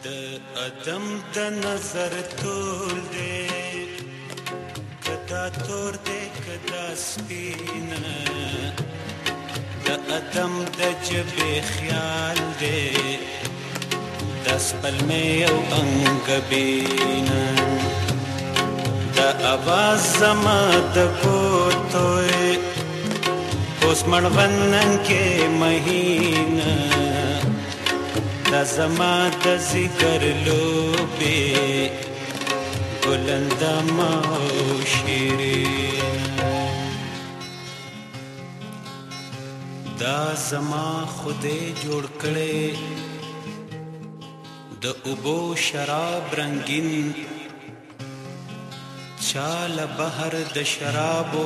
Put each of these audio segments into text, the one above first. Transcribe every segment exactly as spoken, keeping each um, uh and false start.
د ادم د نظر تول دی کدا تور دی کدا سپینه د ادم د جبې خیال دی د سپلمې او انګبینه د اواز زما د ګوتوی اوس مړوندن کې مهینه دا زما د ذکر لوبې ګلندامه او شیرینه دا زما خدای جوړ کړی د اوبو شراب رنگین چاله بحر د شرابو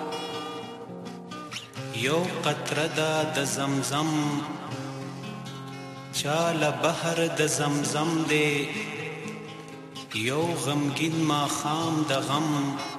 یو قطره دا د زمزم چاله بحر د زمزم دی یو غمگین ماښام د غم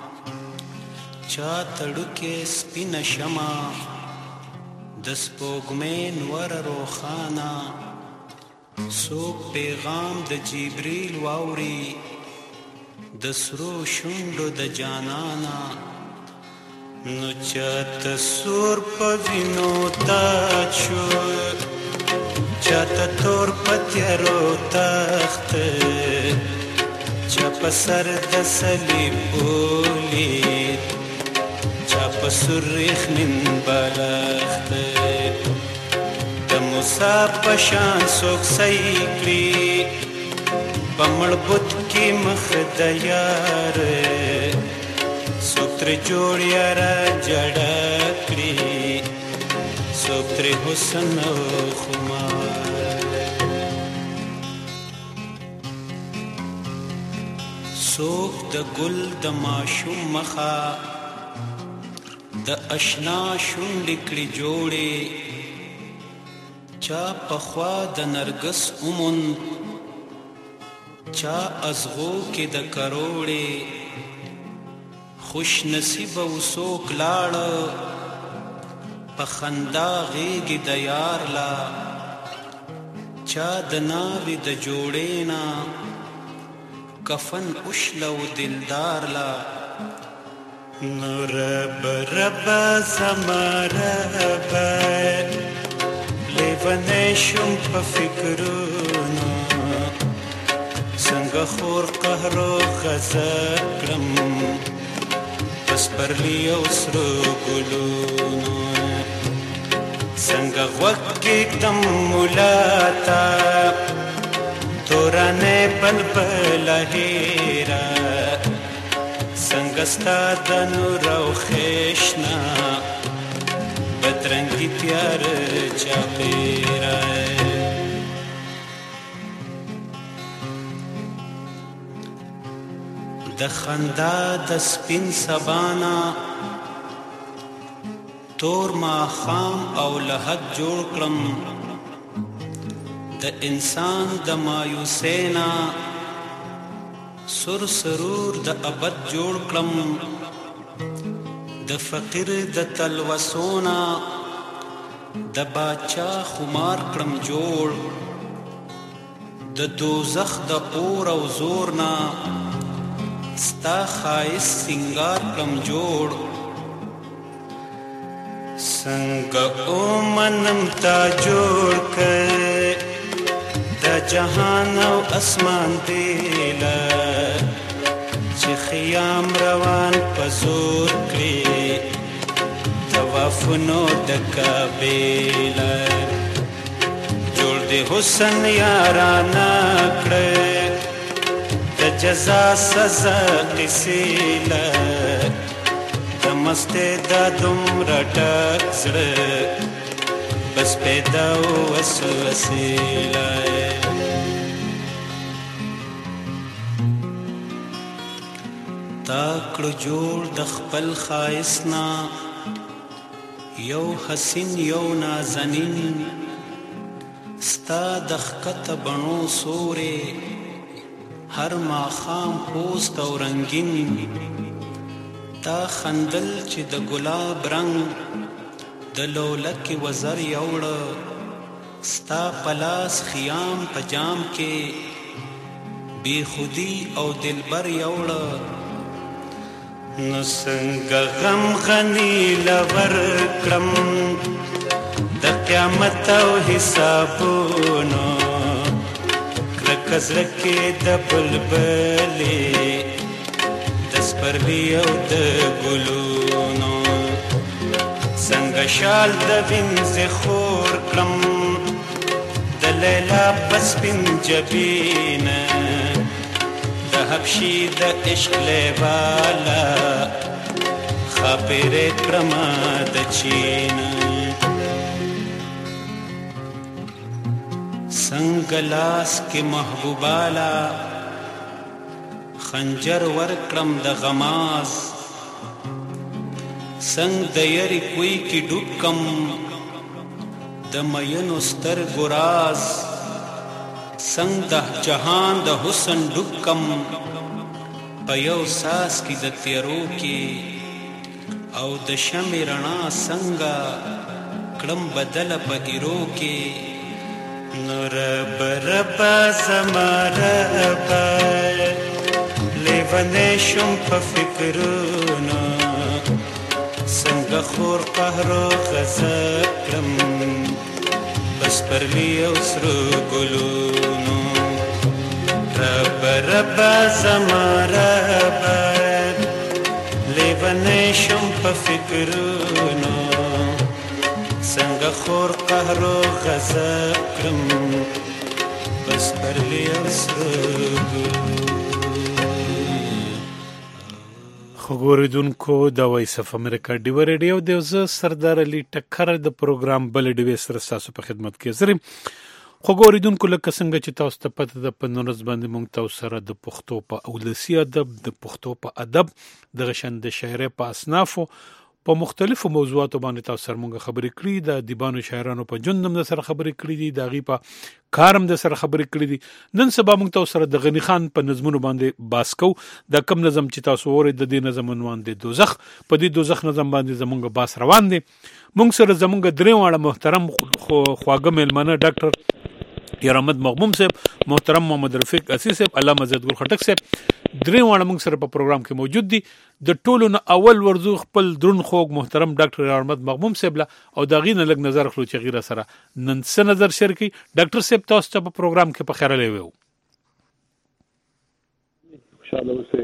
چا تړوکې سپینه شمع د سپوږمۍ نور روښانه څوک پیغام د جبریل واوري د سرو شونډو د جانانا نو چاته سور په وینو تاج شو چاته تور په تیارو تخته چا په سر د صلیب ولید چا په سور یخنین بالښته د موسی په شان څوک صحیح کړي په مړ بت کې مخ د یار څوک ترې جوړ یاره جړه کړي څوک ترې حسن او خمار څوک د ګل د ماشوم مخه د اشنا شونډې کړي جوړې چا پخوا د نرګس اومون چا ازغو کې د کروړې خوش نصیبه و څوک لاړه په خندا غېږې د یار لا چا د ناوې د جوړې نه کفن اوشله و دلدار لا نو رب رب زما رب لیونی شوم په فکرونو څنګه خور قهر و غضب کړم په سپرلي او سرو ګلونو څنګه غوږ کېږدم ملا ته تورانې بلبله هیره څنګه ستا د نور او خیشنا بدرنګي تیاره چاپېره د خندا د سپین سبانا تور ماښام او لحد جوړ کړم د انسان د مایوسینا سر سرور د ابد جوړ کړم د فقیر د تلوسونا د باچا خمار کړم جوړ د دوزخ د اور او زورنا ستا خایس سنگار کړم جوړ څنګه اومنم تا جوړ کړ د جهان او اسمان دیله چې خیام روان په زور کړي طوافونو د کعبې لر جوړ د حسن یارانه کړه د جزا سزا قصې لر د مستې دا دومره ډک زړه بس پیدا و وسوسې لر تا کړو جوړ د خپل ښایست نه یو حسین یو نازنین ستا د ښکته بڼو سورې هر ماښام پوست او رنګین تا خندل چې د ګلاب رنگ د لولکې وزر یوړه ستا پلاس خیام په جام کې بی خودی او دلبر یوړه نو څنګه غم غنی لور کړم د قیامت او حسابونو کرکه زړه کې د بلبلې د سپرلي او د ګلونو څنګه شال د وینځې خور کړم د لیلا په سپین جبینه د حبشي د عشق لیواله خاپېرې کړمه د چینه څنګه لاس کې محبوباله خنجر ورکړم د غماز څنګه د یاري کوی کې ډوب کم د مینو سترګو راز څنګه د جهان د حسن ډوب کم په یو ساس کې د تیرو کې او د شمع رڼا څنګه کړم بدله په ایرو کې نو رب رب زما رب لیونی شم په فکرونو څنګه خور قهر و غضب کړم بس پرلی او سرو ګلونو رب رب زما رب لیونی شم په فکرونو څنګه خور قهر و غضب کړم بس پرلی او سرو ګلونو خوګوریدونکو د وایس اف امریکا ډیو ریډیو د زه سردار علي ټکر د پروګرام بل ډیو سره تاسو په خدمت کې زرم خوګوریدونکو لکه څنګه چې تاسو ته پته ده په نورز باندې مونږ تاسو سره د پښتو په اولسي ادب د پښتو په ادب د غشند شاعرۍ په اصنافو په مختلفو موضوعاتو باندې تاسو سره مونږ خبرې کړې د دیبانو شاعرانو په جندم د سره خبرې کړې دي د غي په کارم د سره خبرې کړې دي نن سبا مونږ تاسو سره د غنی خان په نظمونو باندې باسکو د کم نظم چې تاسو اورئ د دې نظم عنوان دی دوزخ په دې دوزخ نظم باندې زمونږ باس روان دي مونږ سره زمونږ درې واړه محترم خواږه مېلمانه ډاکټر یار احمد مغموم صاحب محترم محمد رفیق عزیز صاحب علامه زید ګل خټک صاحب درې واړه موږ سره په پروګرام کې موجود دي د ټولو نه اول ورزو خپل درون خوږ محترم ډاکټر یار احمد مغموم صاحب له او دا غینه لګ نظر خلو چې غیره سره نن څه نظر شیر کی ډاکټر صاحب تاسو ته په پروګرام کې په خیره لوي خوشاله اوسئ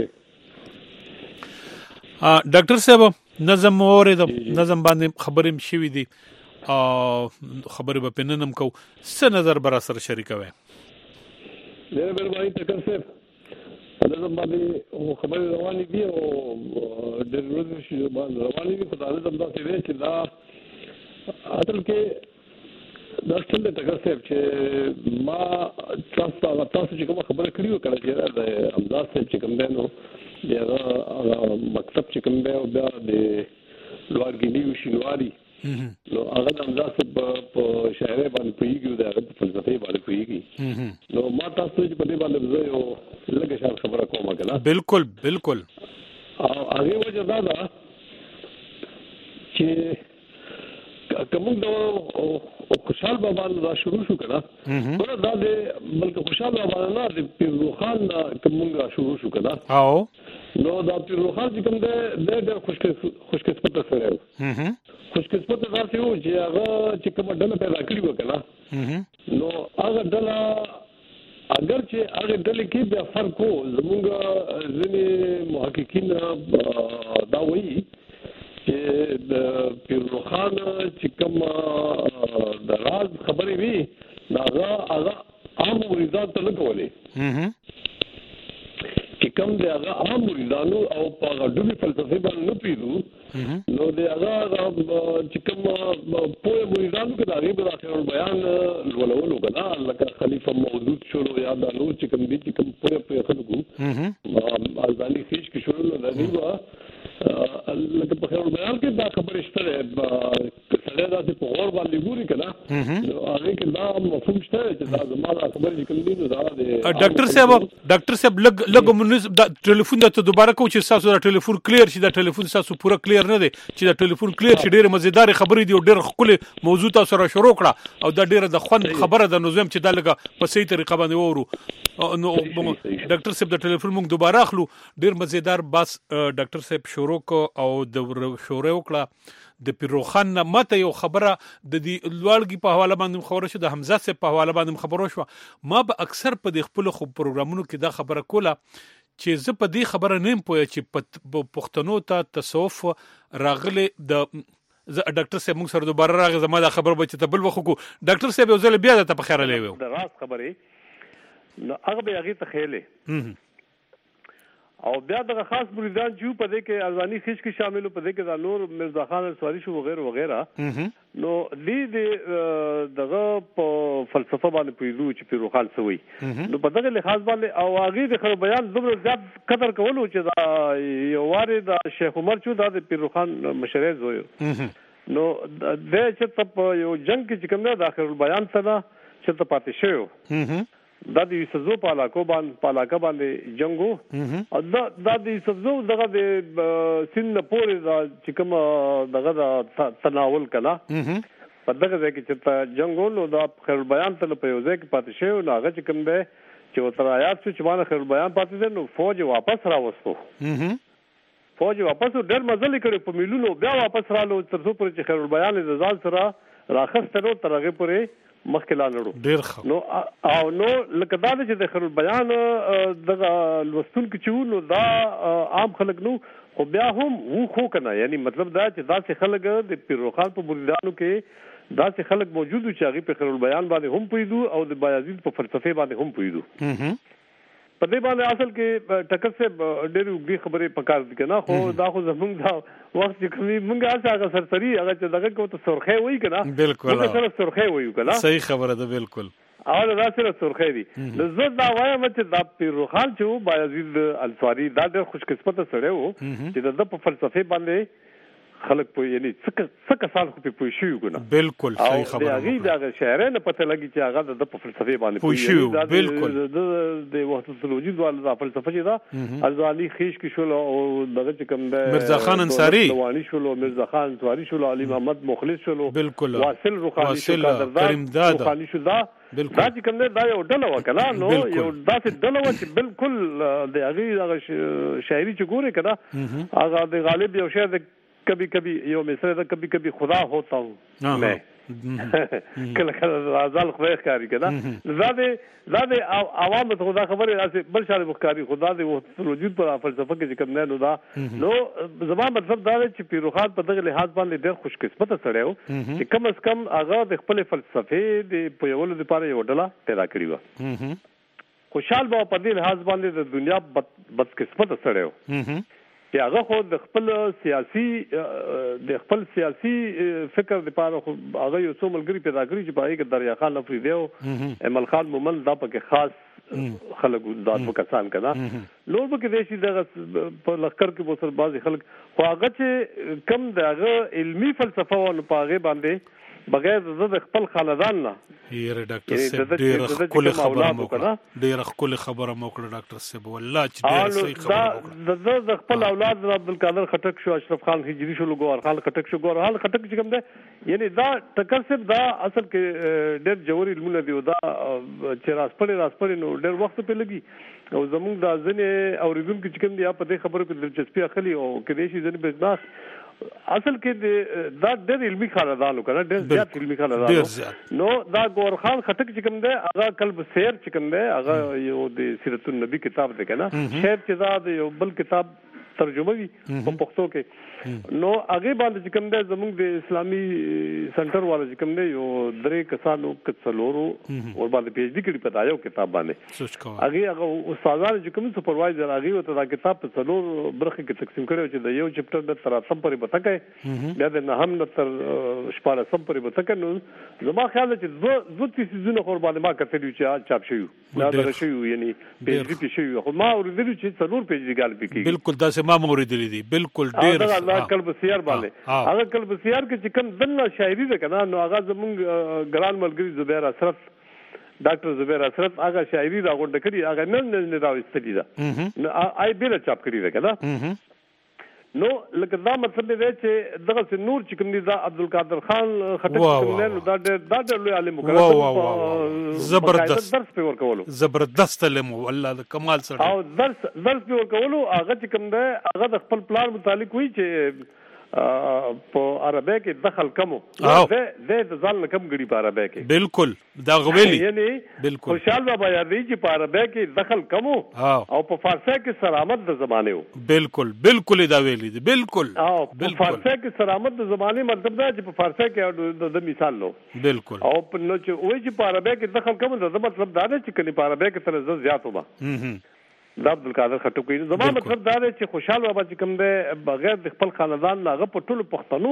ډاکټر صاحب نظم اورید نظم باندې خبرې شوې دي او خبرې به پننم کو څه نظر برا سره شریکوي ډېر مهرباني ټکر صاحب نظم باندې خبرې روانې دي او ډېر ورځې شي باندې روانې دي په دغه نظم داسې دی چې دا اصل کې دا څنګه ټکر صاحب چې ما تاسو ته تاسو چې کوم خبره کړې و کله چې د امداد صاحب چې کوم دی نو دا مکتب چې کوم دی او بیا د لوړګینی شینواری نو هغه د امداد صاحب په شاعرۍ باندې پوهیږي او د هغه په فلسفه باندې پوهیږي نو ما تاسو ته په دې باندې زه یو لږه شان خبره کوم کنه بالکل بالکل هغه وجه دا ده چې کوم د خوشحال بابا دا شروع شو کنه نو دا د بلکې خوشحال بابا نه د پیروخان کوم شروع شو کنه او نو دا پیروخان چې کوم د د خوش خوش قسمت سره خوش قسمت دا چې و چې هغه چې کوم ډله پیدا کړی وکړه نو هغه ډله اگر چې هغه ډله کې بیا فرق وو زموږ ځینې محققین دا وایي چې د پیروخان چې کوم د راز خبرې وي هغه هغه عام مریضان ته نه کولې چې کوم د هغه عام مریضانو او په ډوبې فلسفه باندې نه پیدو نو د هغه چې کوم پوهه مریضانو کې د هغې به د خیر البیان لولولو که نه لکه خلیفه مودود شولو یا دا نور چې کوم دي چې کوم پوهه پوهه خلکو ازاني خیش کې شولو نو د هغې به لکه په خیر البیان کې دا خبرې شته دی سړی داسې په غور باندې ګوري که نه نو هغې کې دا مفهوم شته دی چې دا زما دا خبرې چې کوم دي نو دا د ډاکټر صاحب ډاکټر صاحب لږ لږ دا ټلیفون ته دوباره کو چې تاسو دا ټلیفون کلیر شي دا ټلیفون تاسو پوره کلیر نه دی چې دا ټلیفون کلیر شي ډېر مزیدار خبرې دي او ډېر خپل موضوع تاسو سره شروع کړه او دا ډېر د خوند خبره ده نو زم چې دا لګه په صحیح طریقه باندې وورو نو ډاکټر صاحب د ټلیفون موږ دوباره اخلو. ډیر مزیدار بس ډاکټر صاحب شروع کو او د شروع وکړه د پیروخان نه. ماته یو خبره د دې لوړګي په حواله باندې خبره شو، د حمزه صاحب په حواله باندې خبرو شو. ما به اکثر په د خپل خو پروګرامونو کې دا خبره کوله چې زه په دې خبره نیم پوهه چې په پښتنو ته تصوف راغلی. د زه ډاکټر صاحب موږ سره دوباره راغی، زما دا خبر به چې ته بل وخت کو ډاکټر صاحب یو ځل بیا د ته په خیره لیوي د راز خبرې نو هغه به هغه تخیلې او بیا دغه خاص مریدان چې په دې کې ازانی خیش کې شامل په دې کې د نور مرزا خان سواری شو وغیرہ وغیرہ. نو دې د دغه په فلسفه باندې پیلو چې پیروخان سوی نو په دغه لحاظ باندې او هغه د خبر بیان دومره زیات قدر کولو چې دا یو واره د شیخ عمر چې د پیروخان مشره زوی نو د چې په یو جنگ کې کوم نه داخل بیان سره چې ته پاتې شو دا د یوسفزو په علاقو باندې په علاقه باندې جنگو او دا د یوسفزو دغه د سین پورې دا چې کوم دغه د تناول کلا په دغه ځای کې چې جنگو نو دا خیر بیان ته په یو ځای کې پاتې شو نو هغه چې کوم دی چې وتر آیات چې باندې خیر بیان پاتې دی نو فوج واپس راوستو فوج واپس ډېر مزل کړي په میلونو بیا واپس رالو تر څو پر چې خیر بیان د ځان سره راخستلو تر هغه پورې مخکې لاندړو ډیر ښه نو او نو لکه دا چې د خیر بیان دغه لوستون کې چې نو دا عام خلک نو خو بیا هم وو خو کنه یعنی مطلب دا چې دا چې خلک د پیروخان په مریدانو کې دا چې خلک موجود چې هغه په خیر بیان باندې هم پویدو او د بایزید په فلسفه باندې هم پویدو. په دې باندې اصل کې ټکر سے ډېر وګړي خبرې پکار دي کنه خو دا خو زمونږ دا وخت چې کومي مونږه هغه سرسری هغه چې دغه کو ته سرخه وای کنه بالکل موږ سره سرخه وایو کنه صحیح خبره ده بالکل او دا سره سرخه دي. زه دا وایم چې دا پیروخان چې بایزید الفاری دا ډېر خوش قسمت سره وو چې د په فلسفه باندې خلک په یعنی څه څه سال خو په پوي شو کنه بالکل صحیح خبره او هغه د شاعرانه پته لګي چې هغه د په فلسفه باندې پوي شو بالکل د وحدت الوجود ول د فلسفه چې دا ازالي خیش کې شول او دغه چې کوم د مرزا خان انصاری دوانی شول مرزا خان انصاری شول علي محمد مخلص شول بالکل واصل روحاني شول کریم داد روحاني شو دا دا چې کوم دا یو ډله وکړه نو یو داسې ډله و چې بالکل د هغه شاعري چې ګوره کړه هغه د غالب یو شعر کبھی کبھی یو مصر دا کبھی کبھی خدا ہوتا ہوں میں کله کله ازال خدای ښکاری کړه زاده زاده عوام ته خدا خبره راځي بل شاله ښکاری خدا دې وجود پر فلسفه کې کوم نه نو دا نو زما مطلب دا چې پیروخان په دغه لحاظ باندې ډېر خوش قسمت سره و چې کم از کم هغه د خپل فلسفه د پویولو لپاره یو ډله پیدا کړی و. خوشحال به په دې لحاظ باندې د دنیا بد قسمت سره و چې هغه خو د خپل سیاسي د خپل سیاسي فکر لپاره خو هغه یو څو ملګری پیدا کړی چې پای کې دریا خان افریدی او امل خان مومن دا پکې خاص خلک د پاکستان کنا نور به کې دیشي د په لخر کې بوسر بعض خلک خو هغه چې کم دغه علمی فلسفه او پاغه باندې بغیر د خپل خاندان نه یره ډاکټر صاحب ډیر خپل خبره وکړه ډیر خپل خبره وکړه ډاکټر صاحب والله چې ډیر صحیح خبره وکړه د خپل اولاد عبدالقادر خټک شو اشرف خان هجری شو لګور خان خټک شو ګور حال خټک چې کوم ده یعنی دا ټکر صاحب دا اصل کې ډیر جوړی علمونه دی دا چې راسپړې راسپړې نو ډیر وخت په لګي او زموږ د ځنې اوریدونکو چې کوم دی په دې خبرو کې دلچسپي اخلي او کې دې شي ځنې بزناس اصل کې دا ډېر علمي خاندان وکړه ډېر زیات علمي خاندان نو دا ګور خان خټک چې کوم دی هغه قلب سیر چې کوم دی هغه یو د سیرت النبی کتاب دی کنه شاید چې دا یو بل کتاب ترجمه وي په پښتو کې نو هغه باندې چې کوم دی زموږ د اسلامي سنټر والا چې کوم دی یو درې کسانو کڅلورو اور باندې پی ایچ ډی کړي په دایو کتاب باندې هغه هغه استادانو چې کوم سپروایزر هغه ته دا کتاب په څلور برخه کې تقسیم کړو چې د یو چپټر د تراتم پورې بتکای بیا د نهم تر شپږ سم پورې بتکای نو زما خیال چې زو زو تیزونه خور باندې ما کتلی چې چاپ شوی دا درې شوی یعنی پی ایچ ډی کې شوی خو ما ورته چې څلور پی ایچ ډی ګال پکې بالکل دا ما موریدلې دي بالکل ډېر قلب سیار باندې هغه قلب سیار کې چې کوم دنه شاعري ده کنه نو هغه زمونږ ګران ملګری زبیر اسرت ډاکټر زبیر اسرت هغه شاعري دا غونډه کړي هغه نن نه راوستلی ده نو آی بیل چاپ کړی ده کنه نو لکه دا مطلب دی چې دغه نور چې کوم دی دا عبدالقادر خان خټک کوم دی دا دا ډېر لوی عالم مقرر زبردست درس په ورکولو زبردست علم الله د کمال سره او درس درس په ورکولو هغه چې کوم دی هغه د خپل پلان متعلق وی چې په عربی کې دخل کمو زه د ځان کم غړي په عربی کې بالکل دا غوېلی یعنی بالکل خوشحال بابا یادی چې په عربی کې دخل کمو او په فارسی کې سلامت د زمانه وو بالکل بالکل دا ویلي دي بالکل او په فارسی کې سلامت د زمانه مطلب دا چې په فارسی کې د مثال لو بالکل او په نو چې وایي چې په عربی کې دخل کمو دا مطلب دا دی چې کني په عربی کې تر زیات وبا دا عبدالقادر خټک کوي زما مطلب دا دی چې خوشحال بابا چې کوم دی بغیر د خپل خاندان نه هغه په ټولو پښتنو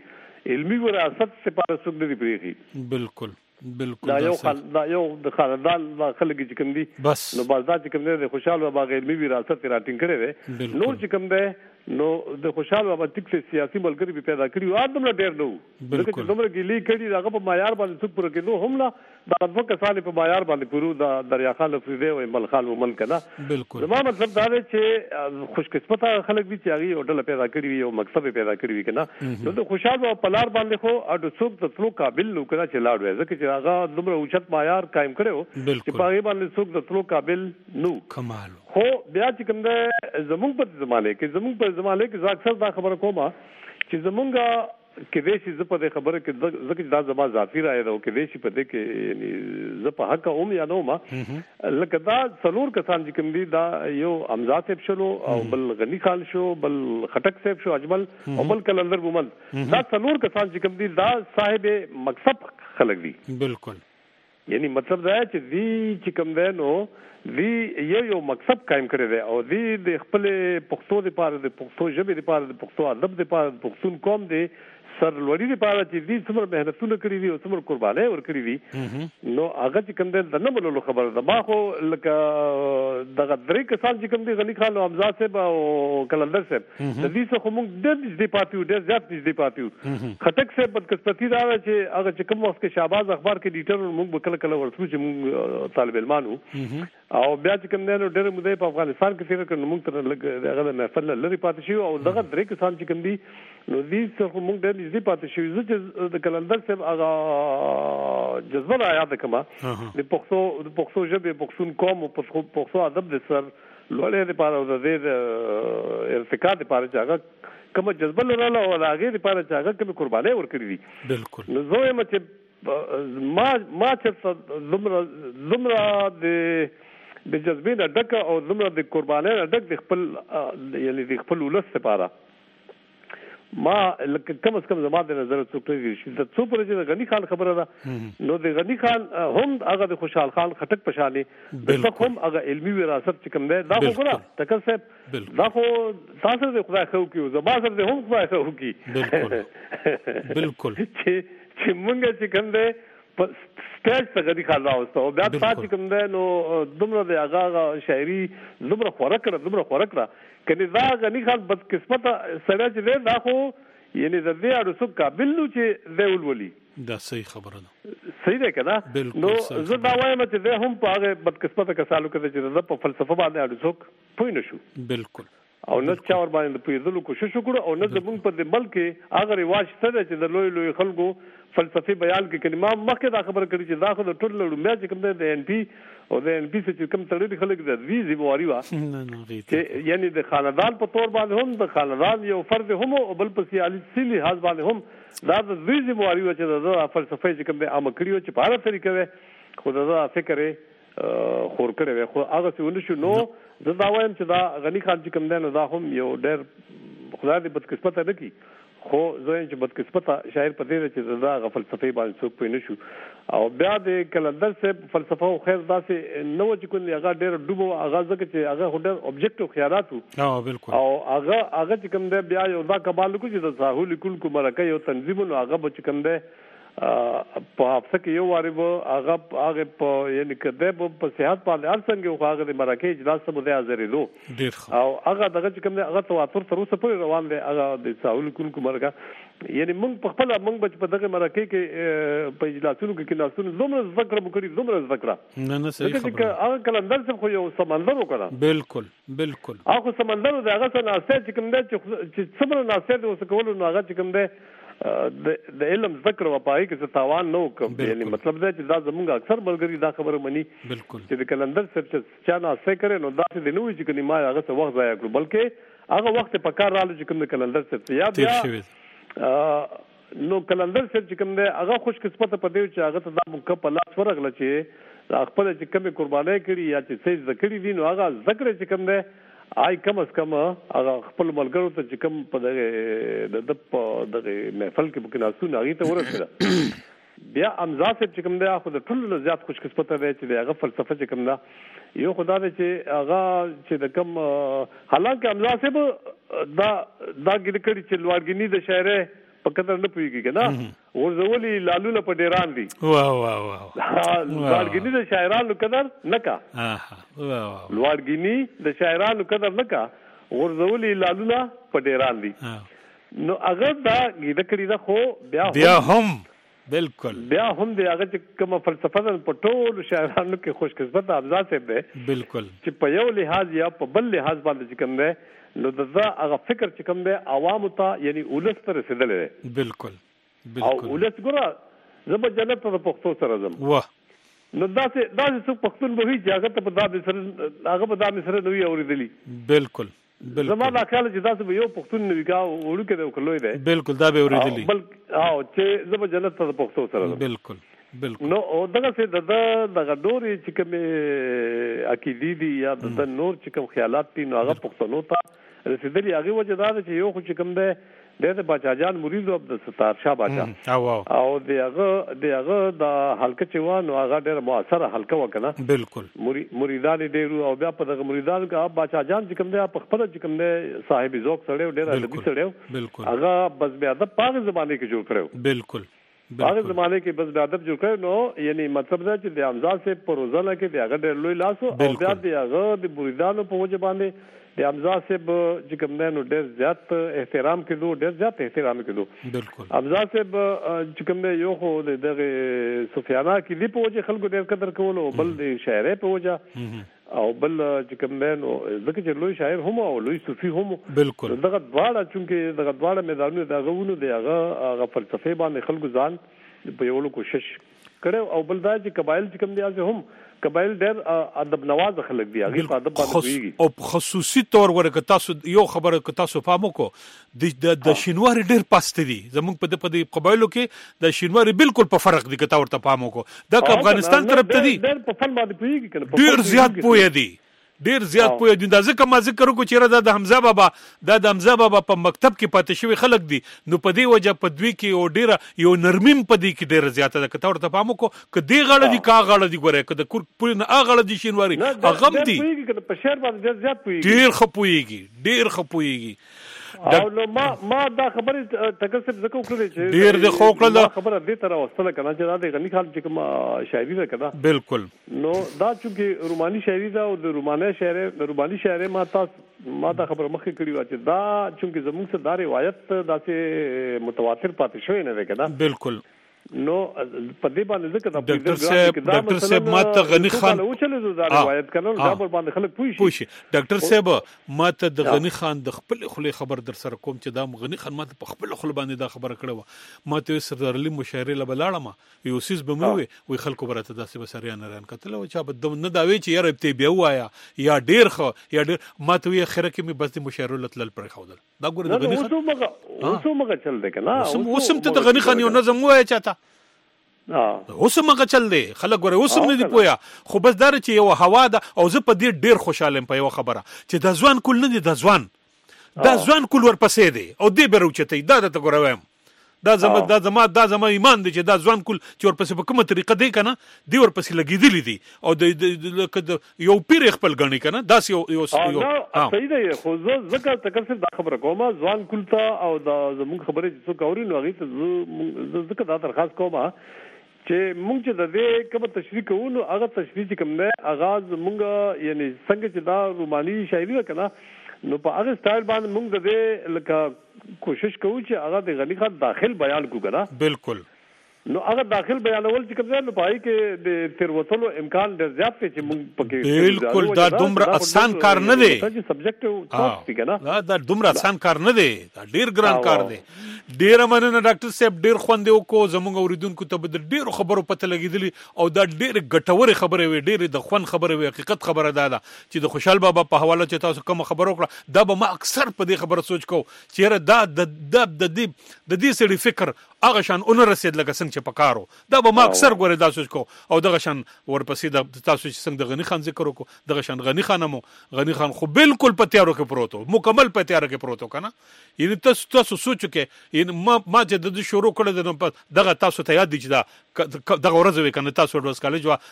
کې علمي وراثت سپاره څوک نه دی پرېږي بالکل بالکل دا یو خل دا یو د خاندان د خلک چې کوم دی بس نو باز دا چې کوم دی د خوشحال بابا علمي وراثت راټینګ کړی دی نور چې کوم دی نو د خوشحال بابا ټیک څه سیاسي ملګری به پیدا کړی او ادم ډېر نو ځکه چې دومره ګیلي کړي هغه په معیار باندې څوک پر کېدو هم نه دا د کسان په معیار باندې پرو د دریا خان فریدی او مل خان ومن کنه بالکل زما مطلب دا دی چې خوش قسمته خلک دي چې هغه ډله پیدا کړی وي او مقصد پیدا کړی وي کنه نو د خوشحال بابا پلار باندې خو اډو څوک د تلو قابل نو کنه چې لاړ وي ځکه چې هغه دومره اوچت معیار قائم کړو چې په هغه باندې څوک د تلو قابل نو کمال خو بیا چې کوم د زمونږ په زمانه کې زمونږ په زمانه کې زه اکثر دا خبره کوم چې زمونږ کې دیشي زه په دې خبره کې ځکه دا زما ذاتی رائے ده کې دیشي په دې کې یعنی زه په حق اوم یا نو ما لکه دا څلور کسان چې کوم دي دا یو امزاد صاحب شلو او بل غنی خان شو بل خټک صاحب شو اجمل او بل کلندر مومند دا څلور کسان چې کوم دي دا صاحب مقصد خلک دي بالکل یعنی مطلب دا چې دی چې کوم دی نو دی یو یو مقصد قائم کړی دی او دی د خپل پښتو لپاره د پښتو ژبې لپاره د پښتو ادب لپاره د پښتون قوم دی سر لوړی لپاره چې دی څومره مهنتونه کړی دي او څومره قربانۍ ورکړي دي نو هغه چې کوم دی د نه بللو خبره ده ما خو لکه دغه درې کسان چې کوم دي غنی خان او امزاد صاحب او کلندر صاحب د دې څخه موږ ډېر نږدې پاتې وو ډېر زیات نږدې پاتې وو خټک صاحب بدقسمتي دا چې هغه چې کوم وخت کې شهباز اخبار کې ډیټر موږ به کله کله ورسو چې موږ طالب علمانو او بیا چې کوم دی نو ډېر مودې په افغانستان کې تیر کړو موږ تر لږ هغه محفل لري پاتې شو او دغه درې کسان چې کوم دي نو دې څخه موږ ډېر نږدې پاتې شو چې د کلندر صاحب هغه جذبه را یاد کما د پښتو د پښتو ژبې پښتون قوم او پښتو ادب د سر لوړې لپاره د دې ارتقا لپاره چې هغه کوم جذبه لرله او هغه لپاره چې هغه کوم قربانۍ ورکړي دي بالکل نو زه یم چې ما ما چې زمره زمره د د جذبې نه ډک او زمره د قربانۍ نه ډک د خپل یعنی د خپل ولس لپاره ما کم از کم زما د نظر څوک نه شي د څو پر چې غنی خان خبره ده نو د غنی خان هم هغه د خوشحال خان خټک پشانې د هم هغه علمي وراثت چې کوم دی دا خو ګره تکل صاحب دا خو تاسو د خدای خو کیو زما سره د هم خدای خو کی بالکل بالکل چې چې مونږ چې کوم دی سټیج ته غنی خان راوستو بیا تاسو کوم دی نو دومره د هغه شاعري دومره خوراک کړه دومره خوراک کړه کني دا غنی خان بدقسمته سره چې دا خو یعنی د دې اړو څو قابل نو چې دی ولولي دا صحیح خبره ده صحیح ده کنه نو زه دا وایم چې دا هم په هغه بدقسمته کسالو کې چې د په فلسفه باندې اړو څوک پوه نه شو بالکل او نه چا ور باندې پیدلو کوشش وکړو او نه زمونږ په دې ملک هغه رواج څه ده چې د لوی لوی خلکو فلسفي بیان کې کلمه مخکې دا خبره کړې چې دا خو د ټول لړمیا چې کوم د ان پی او د ان پی چې کوم تړلي خلک د وی ذمہواری وا چې یعنی د خاندان په تور باندې هم د خاندان یو فرد هم او بل په سیاسي لحاظ باندې هم دا د وی ذمہواری وا چې د فلسفي چې کوم د عام کړیو چې په هر طریقې خو دا فکر خور کړی خو هغه څه ونه شو نو زه دا وایم چې دا غنی خان چې کوم دی نو دا هم یو ډېر خدای دې بدقسمته نه کړي خو زه چې بدقسمته شاعر په دې چې دا غ فلسفي باندې څوک پوه نه شو او بیا د کلندر صاحب فلسفه او خیر داسې نو چې کوم هغه ډېر ډوبو هغه ځکه چې هغه ډېر اوبجیکټیو خیالات وو او بالکل او هغه هغه چې کوم دی بیا یو دا کمال کو چې د ساحل کل کو مرکه یو تنظیم نو هغه به چې کوم دی په هفته کې یو واره به هغه هغه په یعنی کده په صحت باندې ارڅنګ خو هغه د مرکه اجلاس ته مده حاضرېدو او هغه دغه کوم هغه تواتر تر اوسه پورې روان دی هغه د ساول کوونکو مرکه یعنی موږ په خپل موږ په دغه مرکه کې په اجلاسونو کې کلاسونو زموږ ذکر وکړي زموږ ذکر نه نه صحیح خبره هغه کلندر څخه خو یو سمندر وکړه بالکل بالکل هغه سمندر د هغه څخه ناسته چې کوم دی چې څومره ناسته د اوس کولو نو هغه چې کوم دی د علم ذکر و پای کې څه تاوان نه وکم یعنی مطلب دا چې دا زمونږ اکثر ملګری دا خبره مني بالکل چې د کلندر څخه چا نه څه کرے نو دا چې نو چې کني ما هغه څه وخت ضایع کړو بلکې هغه وخت په کار رالو چې کوم د کلندر څخه یا بیا نو کلندر څخه چې کوم دی هغه خوش قسمت په دی چې هغه ته دا موږ په لاس ورغله چې خپل چې کوم قرباني کړی یا چې څه ذکر دي نو هغه ذکر چې کوم دی آی کم از کم هغه خپل ملګرو ته چې کوم په دغه د په دغه محفل کې بکناسو ناغي ته ورسېده بیا امزا صاحب چې کوم دی خو د ټولو زیات خوش قسمت دی چې هغه فلسفه چې کوم دی یو خدای دی چې هغه چې د کوم حالانکه امزا صاحب دا دا ګډ کړي چې لوړګنی د شاعر په قدر نه پويږي کنه ورزولي لالو په ډیران دي واه واه واه لوړګنی د شاعرانو قدر نکا اه واه لوړګنی د شاعرانو قدر نکا ورزولي لالو په ډیران دي نو هغه دا ګډ کړي دا خو بیا بیا هم بالکل بیا هم دی هغه چې کوم فلسفه په ټول شاعرانو کې خوش قسمت افزا صاحب دی بالکل چې په یو لحاظ یا په بل لحاظ باندې چې کوم دی نو دا هغه فکر چې کوم دی عوام ته یعنی ولس ته رسیدلی دی بالکل بالکل او ولس ګوره زه به جنت ته د پښتو سره ځم واه نو داسې داسې څوک پښتون به وي چې هغه ته په دا مصر هغه په دا مصر نه وي اورېدلی بالکل بالکل زما دا خیال چې داسې به یو پښتون نه وي کا وړوکی دی او که لوی دی بالکل دا به اورېدلی بل او چې زه به جنت ته د پښتو سره ځم بالکل بالکل نو دغه څه د دغه ډوري چې کوم عقیدې دي یا د نور چې کوم خیالات دي نو هغه پښتنو ته رسیدلی هغه وجه دا چې یو خو چې کوم دی د باچا جان مرید او د ستار شاه باچا او او دغه دغه د حلقه چې و نو هغه ډېر موثره حلقه وکنه بالکل مریدان ډېر او بیا په دغه مریدان کې باچا جان چې کوم دی په خپل چې کوم دی صاحب ذوق سره ډېر ادبي سره بالکل هغه بس بیا د پاغه زمانه کې جوړ کړو بالکل هغه زمانه کې بس بیا ادب جوړ کړو نو یعنی مطلب دا چې د امزا سے پروزله کې د هغه ډېر لوی لاس او بیا د هغه د مریدانو په وجه باندې د امزا صاحب چې کوم دی نو ډېر زیات احترام کړو ډېر زیات احترام کړو بالکل امزا صاحب چې کوم دی یو خو دغه سفیانه کې دی په وجه خلکو ډېر قدر کولو بل د شاعرۍ په وجه او بل چې کوم دی نو ځکه چې لوی شاعر هم او لوی صوفي هم بالکل دغه دواړه چونکې دغه دواړه میدانونه دغه ونه دی هغه هغه فلسفه باندې خلکو ځان په یو کوشش کړو او بل دا چې قبایل چې کوم دی هم قبایل ډېر ادب نواز خلک دي هغه په ادب باندې ویږي او خصوصي تور ورکه تاسو یو خبره ک تاسو فهمو کو د د شینواری ډېر پاست دي زموږ په د په قبایلو کې د شینواری بالکل په فرق دي ک تا ورته فهمو کو د افغانستان طرف ته دي ډېر په فن باندې پويږي کنه ډېر زیات پوي دي ډیر زیات پوهه دي دا ځکه ما ذکر وکړو چې د حمزه بابا د حمزه بابا په مکتب کې پاتې شوی خلک دي نو په دې وجه په دوی کې او ډیره یو نرمیم په دې کې ډیره زیاته ده کته ورته پامو کو ک دې غړ دي کا غړ دي ګوره ک د کور پوری نه غړ دي شینواری اغم دي په شهر باندې زیات پوي ډیر خپويږي ډیر خپويږي او نو ما ما دا خبره تکسب زکه وکړل چې ډیر د خوکړه خبره دې تر واستله کنه چې دا د غنی خان چې کوم شاعري ده کنه بالکل نو دا چې روماني شاعري ده او د رومانه شاعر د روماني شاعر ما تاسو ما دا خبره مخکې کړی و چې دا چې زموږ سره دا روایت داسې متواتر پاتې شوی نه ده کنه بالکل نو په دې باندې ځکه دا ډاکټر صاحب ډاکټر صاحب ماته غنی خان او چلو دا روایت کنه دا باندې خلک پوي شي ډاکټر صاحب ماته د غنی خان د خپل خلی خبر در سره کوم چې دا غنی خان ماته په خپل خل باندې دا خبره کړو ماته سردار علي مشاعره لبلاړم یو سیس بموي وي خلکو برته داسې بسریان ران کتل او چا بد نه دا وی چې یاره ته بیا وایا یا ډیر خو یا ډیر ماته وی اخره کې می بس د مشاعره لتل پر خودل دا ګور د غنی خان اوسه مګه چل دی کنه اوسم ته د غنی خان یو نظم وای چاته اوسم هغه چل دی خلک ګوره اوسم نه دی پویا خو بس دار چې یو هوا ده او زه په دې ډیر خوشاله په یو خبره چې د ځوان کول نه دی د ځوان د ځوان کول ورپسې دی او دې بروچته دا د ګوره وایم دا زما دا زما دا زما ایمان دی چې دا ځوان کول چې ورپسې په کومه طریقه دی کنه دی ورپسې لګیدلی دي او د یو پیر خپل غنی کنه دا یو یو صحیح دی خو زکه تکلف دا خبره کومه ځوان کول ته او دا زموږ خبره چې څو کوري نو هغه ته زکه دا درخواست کومه چې مونږ چې د دې کوم تشریح کوو هغه تشریح چې کوم نه آغاز مونږ یعنی څنګه چې دا روماني شاعري وکړه نو په هغه سټایل باندې مونږ د دې لکه کوشش کوو چې هغه د غنی خان داخل بیان کو کنه بالکل نو هغه داخل بیانول چې کوم ځای نو پای کې د تیروتلو امکان ډېر زیات دی چې مونږ پکې بالکل دا دومره آسان کار نه دی چې سبجیکټ ټاپ دی کنه دا دا دومره آسان کار نه دی دا ډېر ګران کار دی ډېر مننه ډاکټر صاحب ډېر خوند وکړو زموږ اوریدونکو ته به ډېر خبرو پته لګیدلی او دا ډېر ګټور خبره وي ډېر د خوند خبره وي حقیقت خبره ده چې د خوشحال بابا په حواله چې تاسو کوم خبر وکړه دا به ما اکثر په دې خبره سوچ کو چې دا د د د دې سړي فکر هغه شان اون رسید لکه څنګه چې پکارو دا به ما اکثر ګوره دا سوچ کو او دغه شان ورپسې د تاسو چې څنګه د غنی خان ذکر وکړو دغه شان غنی خان مو غنی خان خو بالکل په تیارو کې پروت وو مکمل په تیارو کې پروت وو کنه یعنی تاسو تاسو سوچ کې یعنی ما ما چې د شروع کړل دغه تاسو ته یاد دي چې دا دغه ورځ وی کنه تاسو ورځ کالج وا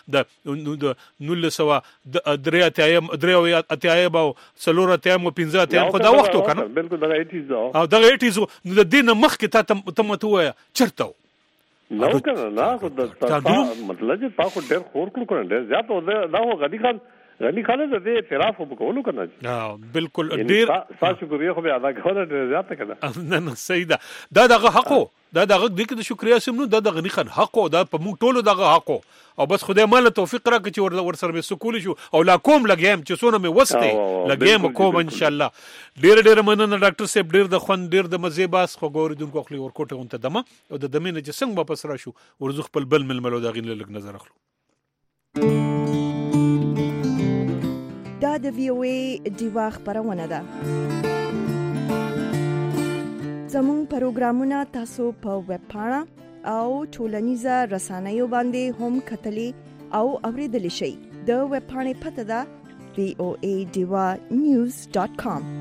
د نول سوا د دریا تایم دریا اتایم او سلور اتایم او پنځه اتایم خو دا وخت وکنه بالکل دغه ایټیز او دغه ایټیز د دین مخ کې ته ته متوه چرته نو کنه نه خو د مطلب چې تاسو ډېر خور کړو کنه ډېر زیات او دا هو غنی خان غنی خان د دې اعتراف وکولو کنه ها بالکل ډېر تاسو شکریا خو بیا ادا کوله ډېر زیات کنه نه نه صحیح ده دا دغه حقو دا دغه د کې د شکریا سم نو دا د غنی خان حقو دا په موږ ټولو دغه حقو او بس خدای مال توفیق راکړي چې ور سره مې سکول شو او لا کوم لګیم چې سونه مې وسته لګیم کوم ان شاء الله ډېر ډېر مننه ډاکټر صاحب ډېر د خوند ډېر د مزه باس خو ګوریدونکو خپل ورکوټه اونته دمه او د دمه نه چې څنګه واپس راشو ورزخ خپل بل ململو دا غین لګ نظر اخلو دا د وی او ای دیوا خبرونه ده زموږ پروګرامونه تاسو په ویب پاڼه او ټولنیزه رسنیو باندې هم کتلی او اوریدلی شئ د ویب پاڼې پته ده وی او ای دیوا نیوز ډاٹ کام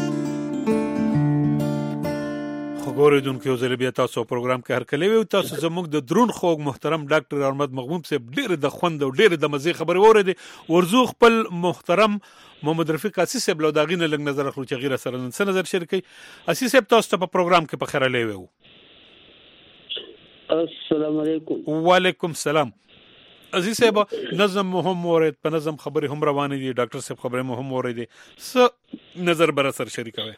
خبرونه یو ځل بیا تاسو پروګرام کې هر کله وي تاسو زموږ د درون خوږ محترم ډاکټر احمد مغموم صاحب ډېر د خوند او ډېر د مزه خبرې اوریدي ورزو خپل محترم محمد رفیق اسیس صاحب له داغینه لګ نظر اخلو چې غیر سره نن نظر شریکي اسیس صاحب تاسو ته په پروګرام کې په خیره لوي السلام علیکم وعلیکم السلام عزیز صاحب نظم هم اورید په نظم خبرې هم روانې دي ډاکټر صاحب خبرې هم اورېدي س نظر بر سر شریکوي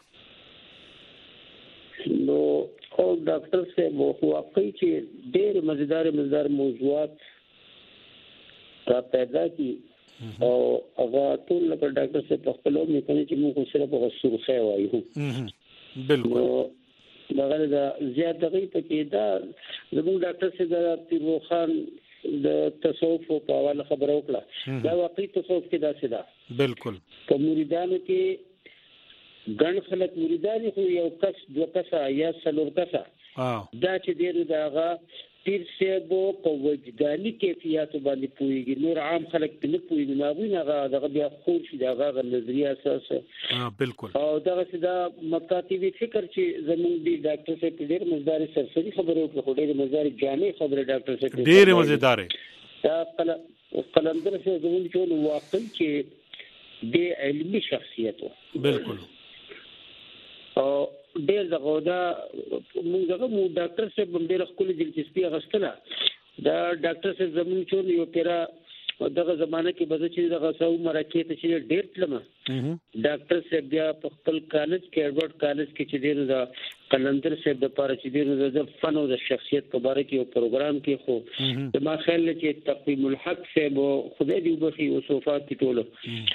نو او ډاکټر صاحب واقعي چې ډېر مزیدار مزیدار موضوعات را پیدا کی او هغه ټول لکه ډاکټر صاحب په خپل ومه کنه چې موږ سره په سرخه وایو بالکل دا غره دا زیات دقیق کې دا زموږ ډاکټر صاحب د پیرو خان د تصوف په اړه خبرو وکړه دا واقعي تصوف کې دا سده بالکل په مریدانو کې ګڼ خلک مریدان خو یو کس دوه کسه یا څلور کسه دا چې ډېر داغه پیر صاحب په وجداني کیفیت باندې پويږي نور عام خلک په نه پويږي ما ویني هغه دغه بیا خور شي دغه نظریه اساس ها بالکل او دغه سدا مکاتبي فکر چې زموږ دی ډاکټر صاحب ډېر مزدار سرسري خبرو کوي ډېر مزدار جامع خبره ډاکټر صاحب ډېر مزیدار دا قلندر څه زموږ ټول واقع چې د علمي شخصیت بالکل او ډېر دغه دا موږ دغه مو ډاکټر صاحب هم ډېر خپل دلچسپي غوښتله دا ډاکټر صاحب زموږ چون یو پیرا دغه زمانه کې بده چې دغه سو مرکه ته چې ډېر تلمه ډاکټر صاحب بیا په خپل کالج کې ایڈورډ کالج کې چې ډېر دا قلندر صاحب د پاره چې ډېر د فن او د شخصیت په اړه کې یو پروګرام کې خو د ما خیال چې تقویم الحق صاحب خدای دې وبخي او صفات ټوله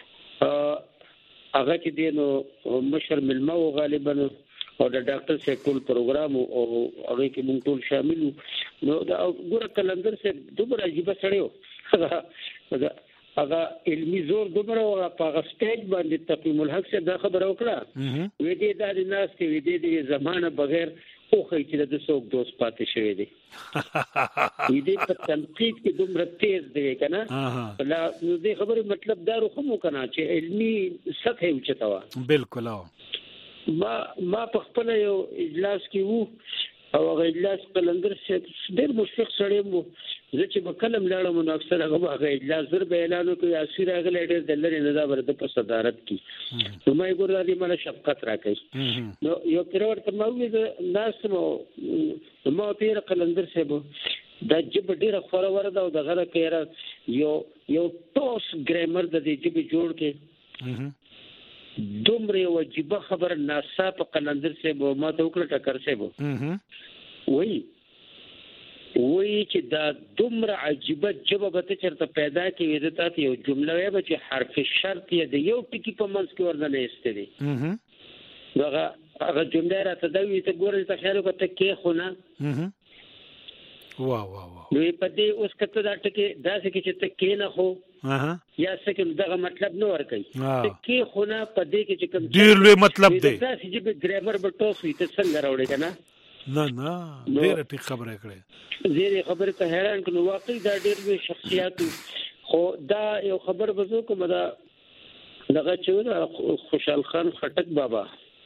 هغه چې دینو مشر ملما او غالبا او د ډاکټر صاحب ټول پروګرام او هغه کې موږ ټول شامل نو دا ګوره کلندر صاحب دومره عجیب سړیو دا هغه علمي زور دومره او په هغه سټیج باندې تقویم الحق صاحب دا خبره وکړه وې دې د ناس کې وې دې د زمانه بغیر خو چې د څوک دوست پاتې شوی دی دې په تنقید کې دومره تیز دی کنه لا نو دې خبره مطلب دا روخمو کنه چې علمي سطح اوچته و بالکل ما ما په خپل یو اجلاس کې وو او هغه اجلاس قلندر چې ډېر مشفق سړی مو زه چې په کلم لاړم نو اکثر هغه هغه اجلاس زر به اعلان وکړي اسیر هغه ډېر د لری نه دا ورته په صدارت کې نو مې ګور دې مله شفقت راکړي نو یو پیرور ته مو وی ناس مو مو پیر قلندر سبو دا جب ډېر خوره ورده او دغه کېره یو یو ټوس ګرامر د دې جب جوړ کې دومره واجبه خبر ناسا په قلندر سبو ما ته وکړه ټکر سبو وای وای چې دا دومره عجيبه جبه به چرته پیدا کیږي د تاسو یو جمله وي چې حرف شرط یې د یو ټکی په منځ کې ورننه استدي دغه هغه جمله راته دا وي ته ګورې ته خیال وکړه کې خونه واه واه واه نو په دې اوس کته دا ټکی دا څه چې ته کې نه خو اها یا څه کوم دغه مطلب نه ور کوي ته کې خونه په دې کې چې کوم ډیر لوی مطلب دی دا چې به ګرامر به ټوسوي ته څنګه راوړي کنه نه نه ډیر ټیک خبره کړې زه خبره ته حیران کړم واقعي دا ډیر لوی شخصیت خو دا یو خبر بزو کوم دا دغه چې خوشحال خان خټک بابا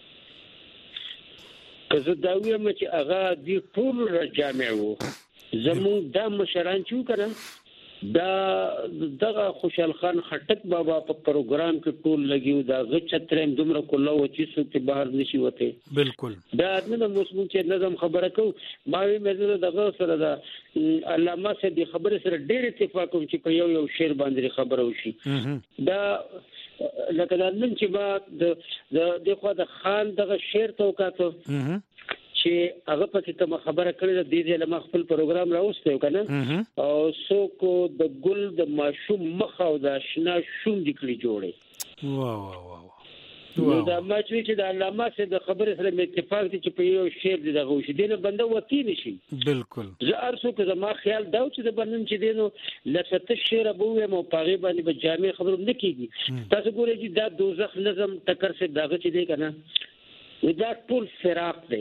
که زه دا ویم چې هغه دی ټول جامع وو زمون دا مشران چې وکړه دا دغه خوشحال خان خټک بابا په پروګرام کې ټول لګیو دا غچترم دومره کوله و چې څوک بهر نشي وته بالکل دا نه مسلمان چې نظم خبره کو ما وی مزه دغه سره دا علامه سره د خبره سره ډېر اتفاق کوم چې په یو یو شعر باندې خبره وشي دا لکه نن چې ما د د خو د خان دغه شعر تو کاته چې هغه په څه خبره کړې د دې له خپل پروګرام راوستو کنه او څوک د ګل د ماشوم مخ او د آشنا شوم د کلی جوړي واه واه واه دا ما چې د علامه سره د خبره سره اتفاق دي چې په یو شعر دی دغه وشي دینه بنده وتی نشي بالکل زه ارسو که زما خیال دا چې د بنن چې دینو لسته شعر ابو مو پاغي باندې به جامع خبرو نه کیږي تاسو ګورئ چې دا دوزخ نظم ټکر سره دغه چې دی کنه دا ټول فراق دی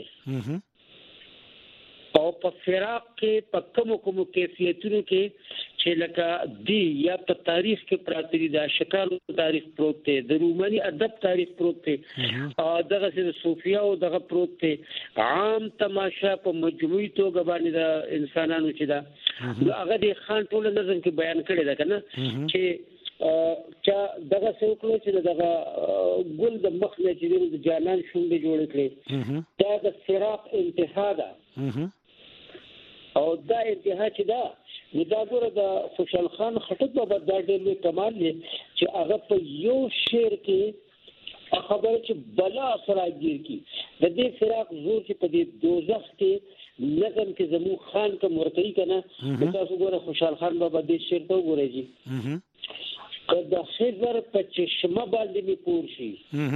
او په فراق کې په کوم کوم کیفیتونو کې چې لکه دی یا په تاریخ کې پراته دي د شکالو تاریخ پروت دی د روماني ادب تاریخ پروت دی او دغه د صوفیا او دغه پروت دی عام تماشا په مجموعي توګه باندې د انسانانو چې دا هغه د خان ټول نظم کې بیان کړی دا کنه چې چا دغه څوکلو چې دغه ګل د مخ نه چې د جانان شونډې جوړ کړي دا د فراق انتها ده او دا انتها چې دا نو دا ګوره د خوشحال خان خټک بابا دا ډېر لوی کمال دی چې هغه په یو شعر کې خبره چې بلا سراګیر کی د دې فراق زور چې په دې دوزخ کې نظم کې زمو خان کوم ورته کنه تاسو ګوره خوشحال خان بابا دې شعر ته وګورئ جی کدا خضر په چشمه باندې می پور شي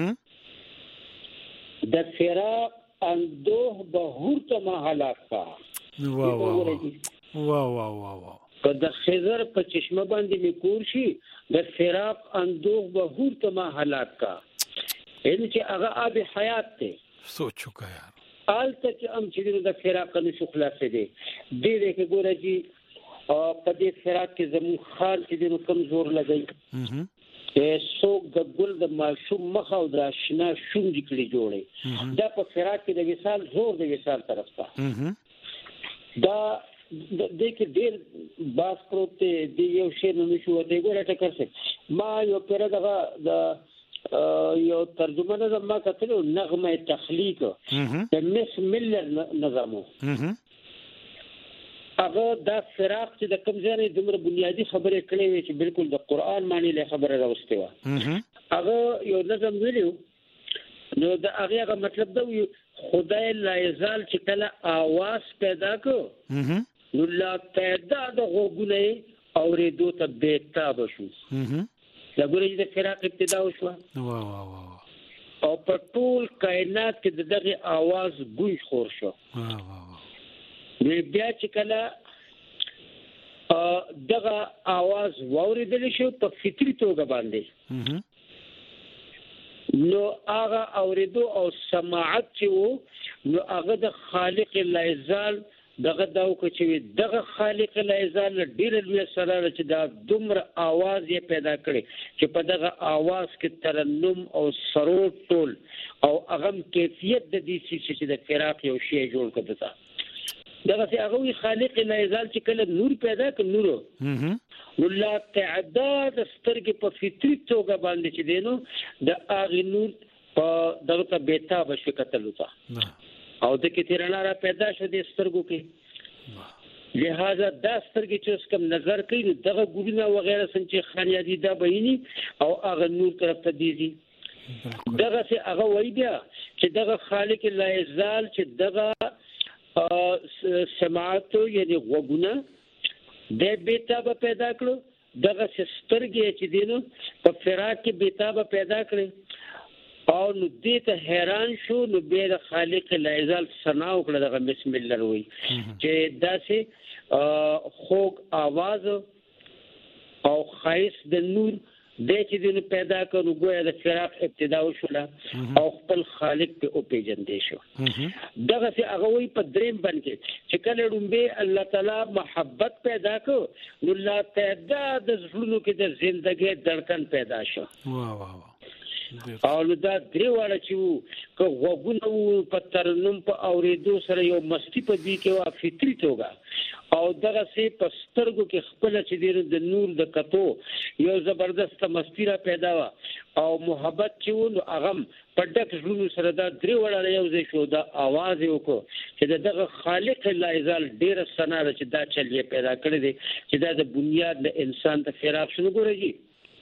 د فراق اندوه به هورته ما هلاک کا واه واه واه واه واه کدا خضر په چشمه باندې می پور شي د فراق اندوه به هورته ما هلاک کا ان چې هغه اب حیات ته سوچو کا یار آلته چې ام چې د فراق نشو خلاصې دي دې دې کې ګوره جی او په دې فراق کې زمو خال چې د کوم زور لګي چې څوک د ګل د ماشوم مخ او د آشنا شوم د کلی جوړي دا په فراق کې د وصال زور د وصال طرف ته دا د دې کې ډېر باس پروت دی یو شی نه شو ته ګوره ټکر څه ما یو پر دغه د یو ترجمه نه ما کتلو نغمه تخلیق د مس ملر نظمو هغه دا فراق چې د کوم ځای دمر بنیادی خبره کړې وي چې بالکل د قران معنی له خبره راوستي و هغه یو نظم ویلو نو دا هغه مطلب دا خدای لا یزال چې کله आवाज پیدا کو نو لا پیدا د غوګونه اورېدو ته بیتاب شو دا ګورې د فراق ابتدا وشو واه واه واه او په ټول کائنات کې دغه आवाज ګوي خور شو واه واه بیا چې کله دغه आवाज واوریدل شو په فطري توګه باندې نو هغه اوریدو او سماعت چې وو نو هغه د خالق الایزال دغه داو چې دغه خالق الایزال ډیر لوی سره چې دا دومره आवाज یې پیدا کړي چې په دغه आवाज کې ترنم او سرود ټول او هغه کیفیت د دې چې د فراق یو شی جوړ کړی دغه چې هغه خالق لا یزال چې کله نور پیدا کړ نور نو لا تعداد سترګې په فطري توګه باندې چې دینو د هغه نور په دغه بیتا بشو کتلو تا او د کې تیرنا را پیدا شو د سترګو کې لہذا دا سترګې چې کوم نظر کوي دغه ګورینه وغیرہ څنګه خانیادی دا بهینی او هغه نور طرف ته دیږي دغه چې هغه وای بیا چې دغه خالق لا یزال چې دغه سماعت یعنی غوګونه د بیتاب پیدا کړو دغه سترګې چې دینو په فراق کې بیتاب پیدا کړي او نو دې ته حیران شو نو به د خالق لا یزال ثنا وکړه دغه بسم الله وی چې داسې خوږ आवाज او خایس د نور د چې دین پیدا کړو ګویا د فراق ابتدا وشوله او خپل خالق په او پیجندې شو دغه چې هغه وی په دریم باندې چې کله ډومبه الله تعالی محبت پیدا کړ نو لا تعداد د زړونو کې د ژوندۍ دړکن پیدا شو واه واه او دا درې واړه چې کو غوګونو په ترنم په اوریدو سره یو مستی په دی کې وا فطری توګه او دغه سي پسترګو کې خپل چې د نور د کتو یو زبردست مستی را پیدا وا او محبت چې نو اغم پډک ژوند سره دا درې وړاندې یو ځای شو دا आवाज وکړو چې دغه خالق لا یزال ډیر سناره چې دا چلیه پیدا کړی دی چې دا د بنیاد د انسان ته فراق شنو ګورږي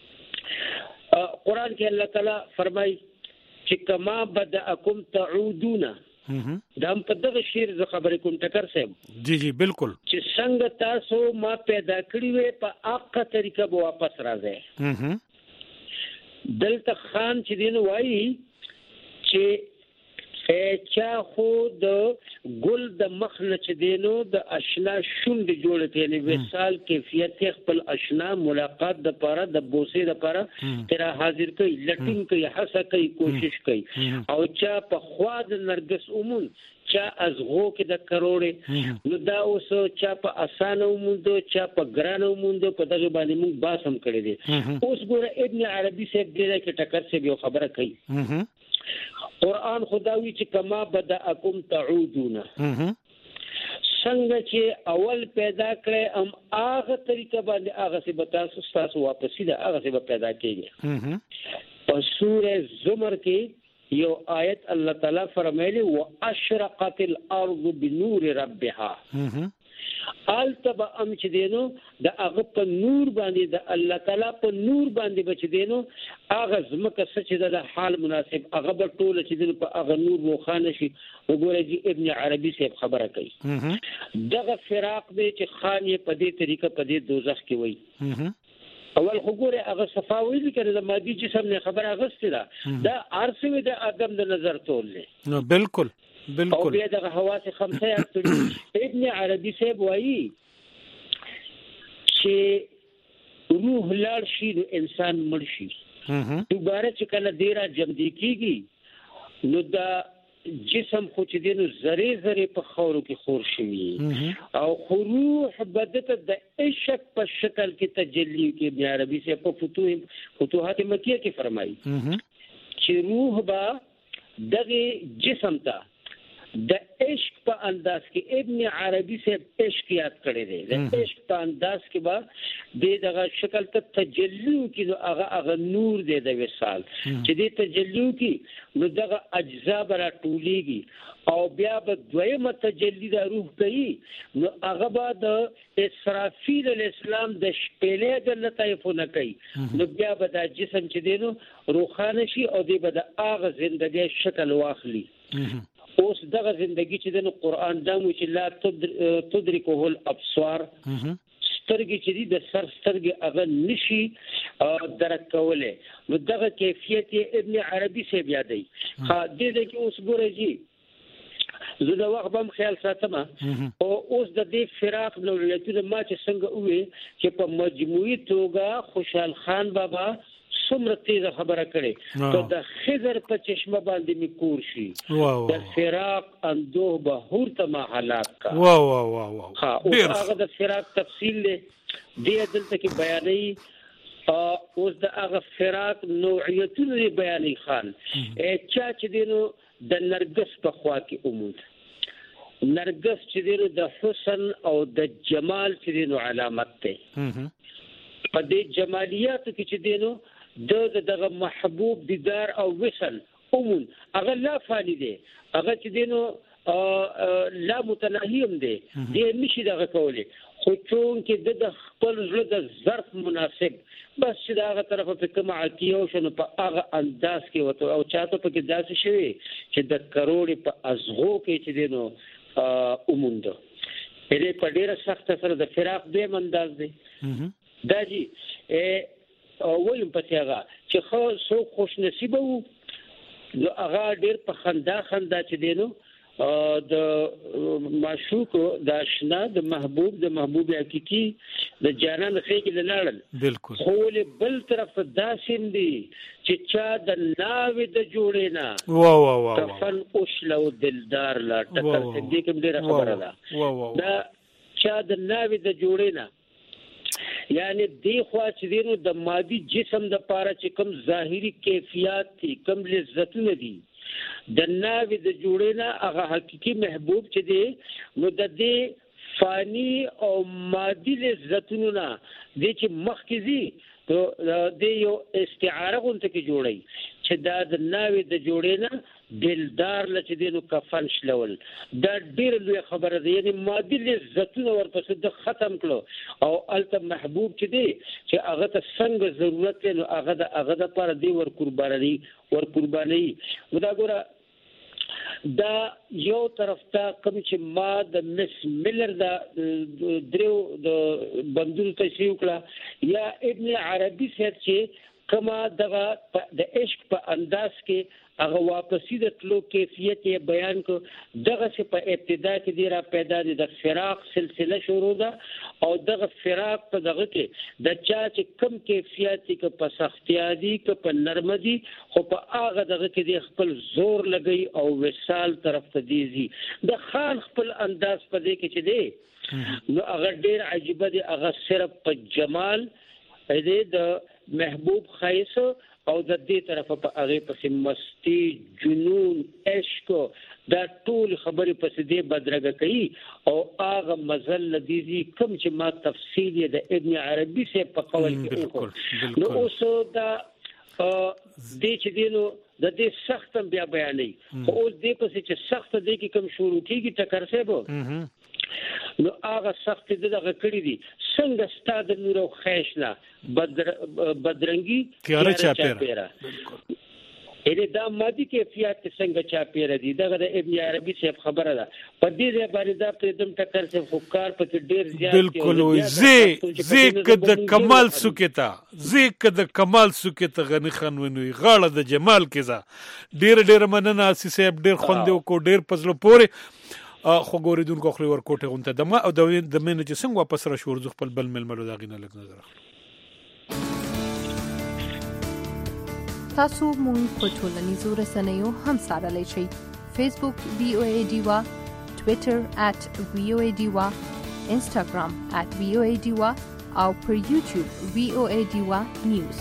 قرآن کې الله تعالی فرمایي چې کما بدأکم تعودون دا هم په دغه شعر ز خبرې کوم ټکر صاحب جی جی بالکل چې څنګه تاسو ما پیدا کړی وې په اقا طریقه به واپس راځي دلته خان چې دین وایي چې چا خو د ګل د مخنه چې دینو د آشنا شوند جوړ کړي یعنی وصال کیفیت خپل آشنا ملاقات د پاره د بوسې د پاره تیرا حاضر کوي لټین کوي حسه کوي کوشش کوي او چا په خوا د نرګس عموم چا ازغو کې د کروڑې نو دا اوس چا په اسانه وموندو چا په ګرانه وموندو په دغه باندې موږ باسم کړی دي اوس ګوره ابن عربي صاحب دې کې ټکر سے یو خبره کوي قرآن خداوی چې کما بدأکم تعودون څنګه چې اول پیدا کړي ام هغه طریقه باندې هغه څه به تاسو تاسو واپس دي هغه څه به پیدا کیږي په سوره زمر کې یو آیت الله تعالی فرمایلی واشرقت الارض بنور ربها التبا ام چې دینو د هغه په نور باندې د الله تعالی په نور باندې بچ دینو هغه زمکه چې د حال مناسب هغه په ټوله چې دینو په هغه نور روخانه شي وګورئ چې ابن عربي صاحب خبره کوي دغه فراق دی چې خان یې په دې طریقه په دې دوزخ کې وایي اول خو ګوره هغه صفاوی لیکره د مادي جسم نه خبره غسته ده دا ارسوي د ادم د نظر تول نو بالکل بالکل او بیا دغه حواس خمسه اکتلی ابن عربي صاحب وایي چې روح لاړ شي نو انسان مړ شي دوباره چې کله ډیره جمدی کیږي نو دا جسم خو چې دینو زری زری په خورو کې خور شي او روح بدته د عشق په شکل کې تجلی کې ابن عربي صاحب په فتوح فتوحات مکیه کې فرمایي چې روح با دغه جسم ته د عشق په انداز کې ابن عربي سے عشق یاد کړی دی د عشق په انداز کې با د دغه شکل ته تجلی کې هغه هغه نور دی د وصال چې د تجلی کې نو دغه اجزا برا ټولیږي او بیا به دویمه تجلی د روح کوي نو هغه به د اسرافیل الاسلام د شپېلې د لطیفونه کوي نو بیا به د جسم چې دینو روخانه شي او دی به د هغه ژوندۍ شکل واخلي اوس دغه ژوندۍ چې د قرآن دمو چې لا تدرکه الابصار سترګې چې د سر سترګې هغه نشي درک کولای نو دغه کیفیت ابن عربي سے یادای ها دې دې کې اوس ګورځي زه دا وخت هم خیال ساتم او اوس د دې فراق نوعیتونه ما چې څنګه وې چې په مجموعي توګه خوشحال خان بابا څومره تیز خبره کړي ته د خضر په چشمه باندې میکور شي د فراق اندوه به هورته ما حالات کا وا وا وا وا ها هغه د فراق تفصیل دی دلته کې بیانې اوس د هغه فراق نوعیتونه بیانې خان چا چې دینو د نرګس په خوا کې عمود نرګس چې دینو د حسن او د جمال چې دینو علامت ده. په دې جمالیاتو کې چې دینو د دغه محبوب دیدار او وصل عموم هغه لا فانی دی، هغه چې دینو لا متناهی هم دی، دې نشي دغه کولی، خو چون کې د خپل زړه د ظرف مناسب بس چې دغه طرفه په کوم عقیده او شنو په هغه انداز کې وته او چاته په کې داسې شوی چې د کروڑې په ازغو کې چې دینو عموم ده. دې په ډیره سخت سره د فراق دیم انداز دی. دا جی ویم په هغه چې خو سو خوش نصیب وو نو هغه ډیر په خندا خندا چې دینو د معشوق د آشنا د محبوب د محبوب حقيقي د جانان خېګ لاړل. بالکل. خو بل طرف داسین دي چې چا د ناوې د جوړې نه وا وا وا کفن اوشلو دلدار لا ټکر دې کوم ډیره خبره ده. دا چا د ناوې د جوړې نه یعنی دی خوا چې دینو د مادي جسم د پاره چې کوم ظاهري کیفیت دي کوم لذتونه دي د ناوې د جوړې نه هغه حقيقي محبوب چې دی نو د دې فانی او مادي لذتونو نه د چې مخکزي ته د یو استعاره غونته کې جوړي چې دا د ناوې د جوړې نه دلدار لچ دینو کفن شلول دا ډیر لوی خبره ده. یعنی مادي لذتونه ورپسې د ختم کړو او الته محبوب چې دی چې هغه ته څنګه ضرورت دی نو هغه د هغه د پر دی ور قرباني ور قرباني ودا ګوره دا یو طرف ته کوم چې ما د مس ملر دا درو د بندونو تشریح کړه یا ابن عربي سره چې کما دغه د عشق په انداز کې هغه واپسی د تلو کیفیت بیان کو دغه څه په ابتدا کې دی را پیدا دي د فراق سلسله شروع ده او دغه فراق په دغه کې د چا چې کم کیفیت کې په سختیا دي کې په نرم دي خو په هغه دغه کې دی خپل زور لګي او وصال طرف ته دیږي. د خان خپل انداز په دې کې چې دی نو هغه ډیر عجیب دی، هغه صرف په جمال دې د محبوب خیس او د دې طرفه په هغه پسې مستی جنون عشق دا ټول خبرې پسې دې بدرګه کوي او هغه مزل لذي کوم چې ما تفصیل د ابن عربي سره په قول کې وکړ نو اوس دا دې چې دینو د دې سخت بیا بیانې او اوس دې پسې چې سخت دې کې کوم شروع کیږي ټکر سه به نو هغه سخت دغه کړی دي څنګه ستاد نور او خیشنا بدر بدرنګي تیار چا پیرا اې دا مادي کیفیت څنګه چا پیرا دي دغه د ابن عربي څخه خبره ده په دې باندې دا په دم ټکر څخه فکر په ډیر زیات بالکل زی زی کده کمال سکتا زی کده کمال سکتا غنی خان ونوي غاړه د جمال کیزه ډیر ډیر مننه اسی صاحب ډیر خوندو کو ډیر پزلو پوره خو ګوریدونکو خو ور کوټه غونته دمه او د د مینه چې څنګه واپس را شو ورځ خپل بل ململو دا غینه لګ نظر تاسو مونږ په ټولنیزو رسنیو هم سره لای شئ فیسبوک وی او ای ډیوا ټوئیټر ات وی او ای ډیوا انسټاګرام ات وی او ای ډیوا او پر یوټیوب وی او ای ډیوا نیوز.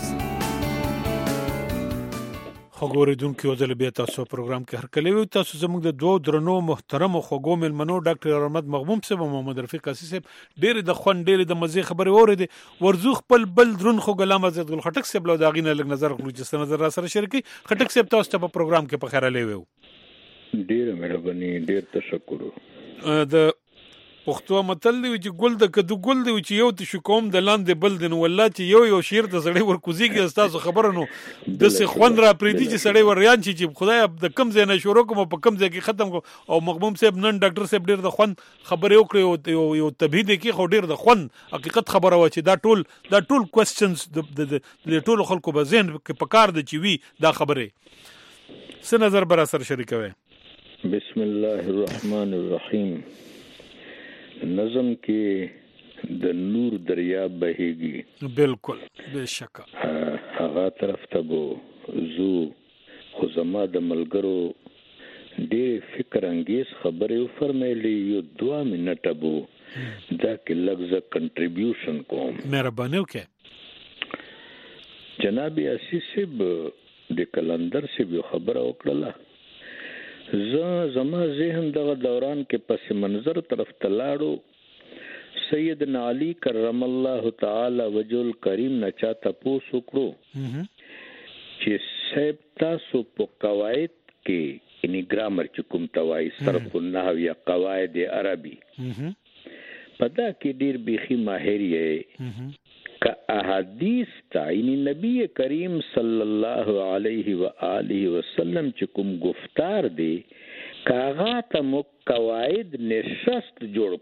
خبرېدونکو ځل بیا تاسو پروګرام کې هر کله وي تاسو زموږ د دوه درنو محترم خو ګومل منو ډاکټر احمد مغموم صاحب او محمد رفیق قاسی صاحب ډېر د خون ډېر د مزه خبرې اورېدي ورزو خپل بل درن خو ګلام عزت ګل خټک صاحب له داغینه لګ نظر خلو چې نظر را سره شریکي خټک صاحب تاسو ته په پروګرام کې په خیره لوي ډېر مهرباني ډېر تشکر. د پښتو متل دی چې ګل د کدو ګل دی چې یو ته شو کوم د لاندې بل دین والله چې یو یو شیر د سړی ور کوزيږي تاسو خبره نو د څه خوان را پریدي چې سړی ور ریان چې خدای د کم ځای نه شروع کوم په کم ځای کې ختم کو او مغموم صاحب نن ډاکټر صاحب ډیر د خوان خبره وکړي او یو تبهید کې خو ډیر د خوان حقیقت خبره و چې دا ټول دا ټول کوېسچنز د ټول خلکو په ذهن کې پکار دي چې وی دا خبره څه نظر بر اثر شریکوي. بسم الله الرحمن الرحیم. نظم کې د نور دریا بهيږي بالکل بشک هغه طرف ته بو زو خو زما د ملګرو ډېر فکر انګیز خبرې فرمایلي یو دوه منټه بو دا کې لږه کنټریبیوشن کوم مهرباني وکړه. جناب اسیس صاحب د کلندر صاحب خبره وکړه ز زما ذهن دغه دوران کې پس منظر طرف ته لاړو سیدنا علی کرم الله تعالی وجل کریم نه چا تاسو کړو چې سب تاسو په قواعد کې یعنی ګرامر چې کوم توای صرف النحو یا قواعد عربي پدا کې ډیر بيخي ماهر یې کا احادیث تا یعنی نبی کریم صلی الله علیه و آله وسلم چې کوم گفتار دی کاغه ته مو قواعد نشست جوړ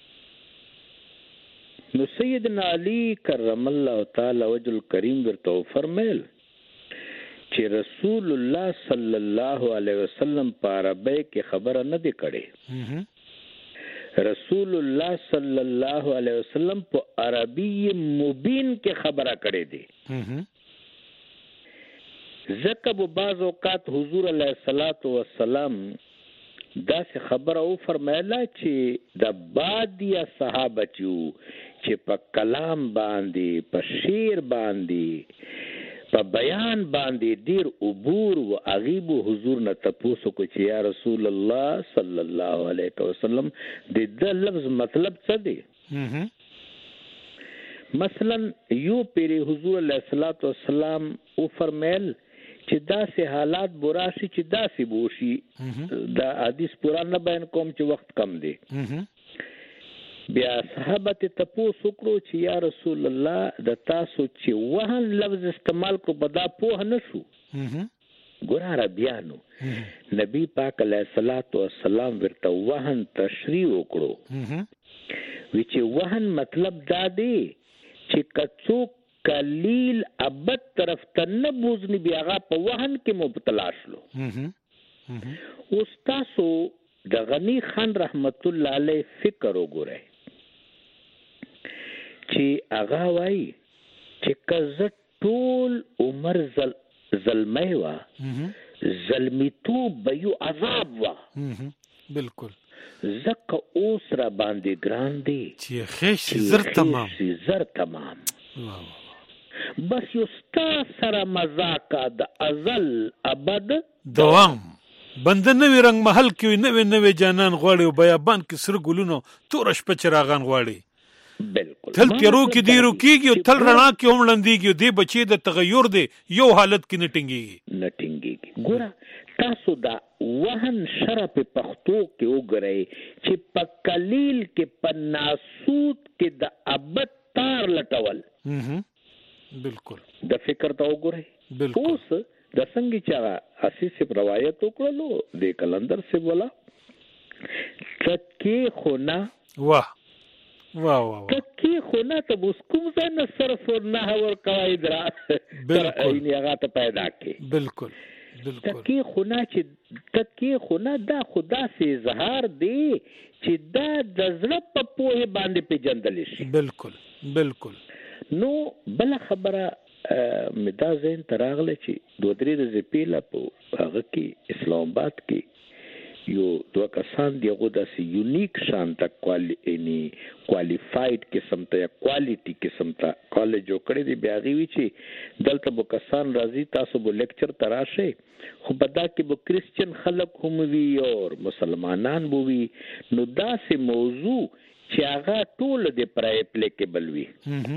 کړو نو سیدنا علی کرم الله تعالی وجل کریم ورته فرمایل چې رسول الله صلی الله علیه وسلم په عربی کې خبره نه دی کړې رسول الله صلی الله علیه وسلم په عربی مبین کې خبره کړې دي ځکه په بعض اوقات حضور علیه الصلاۃ والسلام دا څه خبره او فرمایله چې د بادیا صحابه چې په کلام باندې په شعر باندې په بیان باندې ډیر عبور او غیب حضور نه تاسو کو چې یا رسول الله صلی الله علیه وسلم د دې لفظ مطلب څه دی مثلا یو پیر حضور علیه الصلاۃ والسلام او فرمایل چې داسې حالات براشي چې داسې بوشي دا حدیث پورا نه بیان کوم چې وخت کم دی بیا صحابه ته تاسو کړو چې یا رسول الله د تاسو چې وهن لفظ استعمال کو بدا په نه شو ګور عربیانو نبی پاک علیه الصلاۃ والسلام ورته وهن تشریح وکړو وی چې وهن مطلب دا دی چې کڅو قلیل ابد طرف ته نه بوزنی بیاغه په وهن کې مبتلا شلو اوس تاسو د غنی خان رحمت الله علیه فکر وګورئ چې هغه وای چې کزه ټول عمر زل زلمه وا زلمیتو بيو عذاب وا بالکل زکه اوس را باندې ګران دی چې خېش زر تمام زر تمام بس یو ستا سره مزاق د ازل ابد دوام بنده نوی رنگ محل کې نوی نوی جانان غواړي او بیابان کې سر ګلونو تورش په چراغان غواړي بالکل تل تیرو کې دی روکیږي او تل رڼا کې هم لندېږي دی بچي د تغیر دی یو حالت کې نټینګي نټینګي ګوره تاسو دا وهن شرف پښتو کې وګورئ چې په قلیل کې په ناسود کې د ابد تار لټول بالکل د فکر ته وګورئ بالکل اوس د څنګه چې اساس روایت وکړلو د کلندر سے بولا تکي خونا واه واه واه تکي خونا ته اوس کوم ځای نه صرف نه اور قواعد را بالکل یې هغه ته پیدا کړي بالکل بالکل تکي خونا چې تکي خونا دا خدا سي اظهار دی چې دا د زړه په پوهه باندې پیژندل شي بالکل بالکل نو بل خبره مې دا زین تراغله چې دوه درې ورځې پیله په هغه کې اسلام آباد کې یو دوه کسان دی هغه داسې یونیک شان ته کوالی اني کوالیفاید قسم ته یا کوالټي قسم ته کالج جوړ کړی دی بیا غوي چې دلته به کسان راځي تاسو به لیکچر تراشه خو بدا کې به کریسچن خلک هم وي او مسلمانان به وي نو داسې موضوع چې هغه ټول د پرای اپلیکیبل وي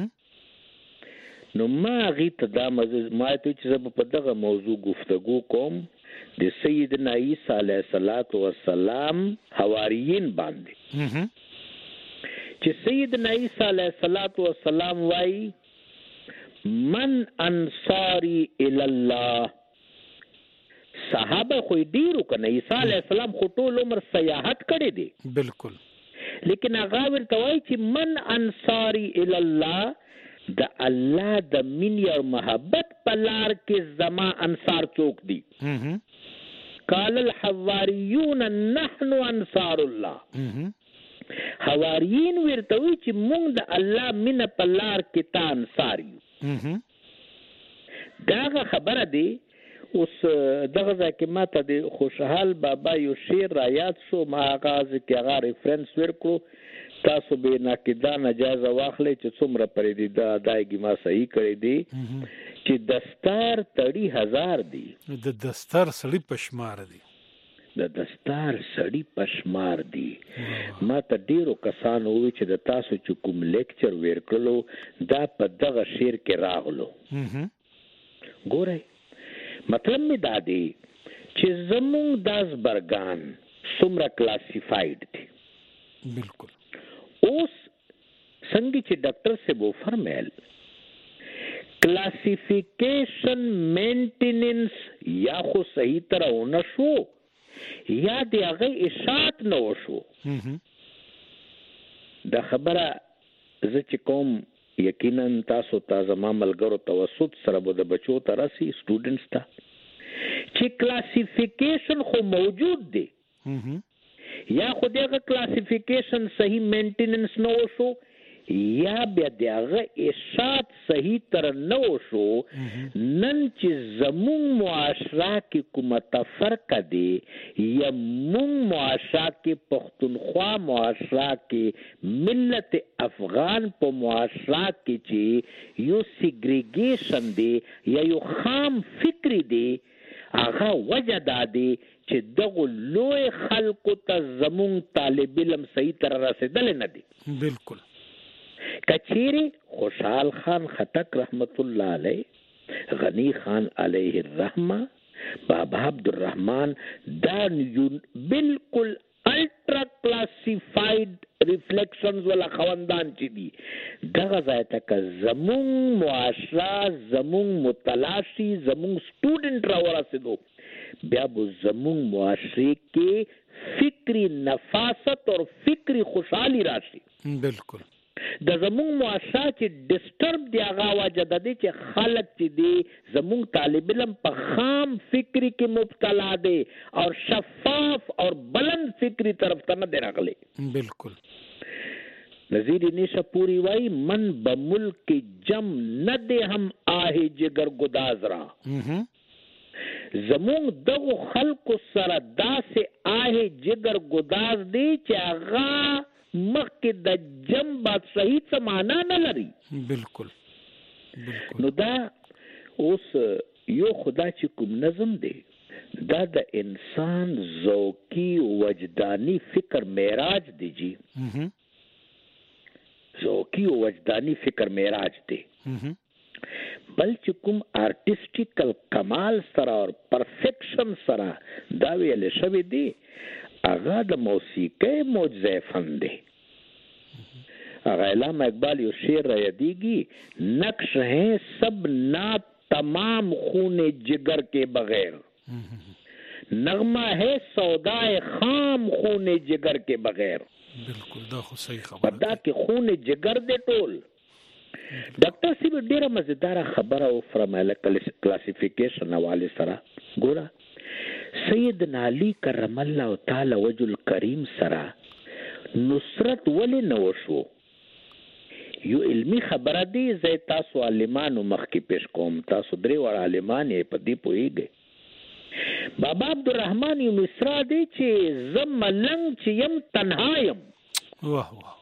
نو ما غي ته دا ما ته چې په دغه موضوع گفتگو کوم د سیدنا عیسی علیه السلام حواریین باندې چې سیدنا عیسی علیه السلام وای من انصاری الی الله صحابه خو ډیرو کنه عیسی علیه السلام خو ټول عمر سیاحت کړی دی بالکل لیکن هغه ورته وای چې من انصاری الی الله د الله د مینې او محبت په لار کې زما انصار څوک دي قال الحواریون نحن انصار الله حواریین ورته وی چې موږ د الله مینه په لار کې تا انصار یو دا خبره دی اوس دغه ځکه ماته د خوشحال بابا یو شعر را یاد شو ما غاز کې هغه ریفرنس ورکړو تاسو به ناقدا نجازه واخلې چې څومره پرې دي دا دایګي ما صحیح کړی دی چې دستار تړي هزار دی د دستار سړی پشمار دی د دستار سړی پشمار دی. ما ته ډیرو کسانو وی چې د تاسو چې کوم لیکچر ورکړلو دا په دغه شعر کې راغلو. ګورئ مطلب می دا دی چې زمونږ داس برګان څومره کلاسیفاید دي. بالکل. اوس څنګه چې ډاکټر صاحب فرمایل کلاسیفیکیشن مینټیننس یا خو صحیح طرح ونه شو یا د هغه اشاعت نه وشو. دا خبره زه چې کوم یقینا تاسو ته زما ملګرو توسط سره به د بچو ته راسي سټوډنټس ته چې کلاسیفیکیشن خو موجود دی یا خو دغه کلاسیفیکیشن صحیح مینټیننس نه وشو یا بیا دغه اشاعت صحیح تر نه وشو. نن چې زمون معاشره کې کومه تفرقه دی یا مون معاشره کې پښتونخوا معاشره کې ملت افغان په معاشره کې چې یو سیګریګیشن دی یا یو خام فکری دی هغه وجه دا دی چې دغه لوی خلکو ته زمون طالب علم صحیح تر رسیدل نه دی. بالکل. کچیری خوشحال خان خټک رحمت الله علیه، غنی خان علیه الرحمه، بابا عبدالرحمن دا بالکل الټرا کلاسیفاید ریفلیکشنز ولا خوندان چې دي دغه ځای ته که زمون معاشره زمون متلاشي زمون سټوډنټ را ورسېدو بیا به زمون معاشره کې فکری نفاست اور فکری خوشحالی راشي. بالکل. د زمون معاشره چې ډسټرب دی هغه وجه د دې چې خلک چې دی زمون طالب علم په خام فکری کې مبتلا دی او شفاف اور بلند فکری طرف ته نه دی راغلی. بالکل. نظیر نیشا پوری وائی من بملک جم نہ دے ہم آہ جگر گداز را. زمون دغو خلق سره داسې آه جگر گداز دی چې هغه مخکې د جم بادشاهي څه معنا نه لري. بالکل. بالکل. نو دا اوس یو خدا چې کوم نظم دی دا د انسان ذوقي وجدانی فکر معراج دی جی. ذوقي وجدانی فکر معراج دی. بل چې کوم آرټیسټیکل کمال سره او پرفیکشن سره دا ویل شوی دی هغه د موسیقۍ معجزه فن دی. هغه علامه اقبال یو شعر را یادیږي نقش ہے سب نات تمام خون جگر کے بغیر نغمہ ہے سودائے خام خون جگر کے بغیر. بالکل دا خو صحیح خبره دا کې خون جگر دی ټول. ډاکټر سی ډیره مزیدار خبره او فرمایله کلاسیفیکیشن حواله سره. ګوره سیدنا علی کرم الله تعالی وجه الکریم سره نصرت ولی نو شو یو علمی خبره دی زه تاسو عالمانو مخکې پیش کوم تاسو درې وړ عالمان یې په دې پوهیږئ. بابا عبدالرحمن یو مصرا دی چې زم ملنګ چې یم تنها یم. واه واه.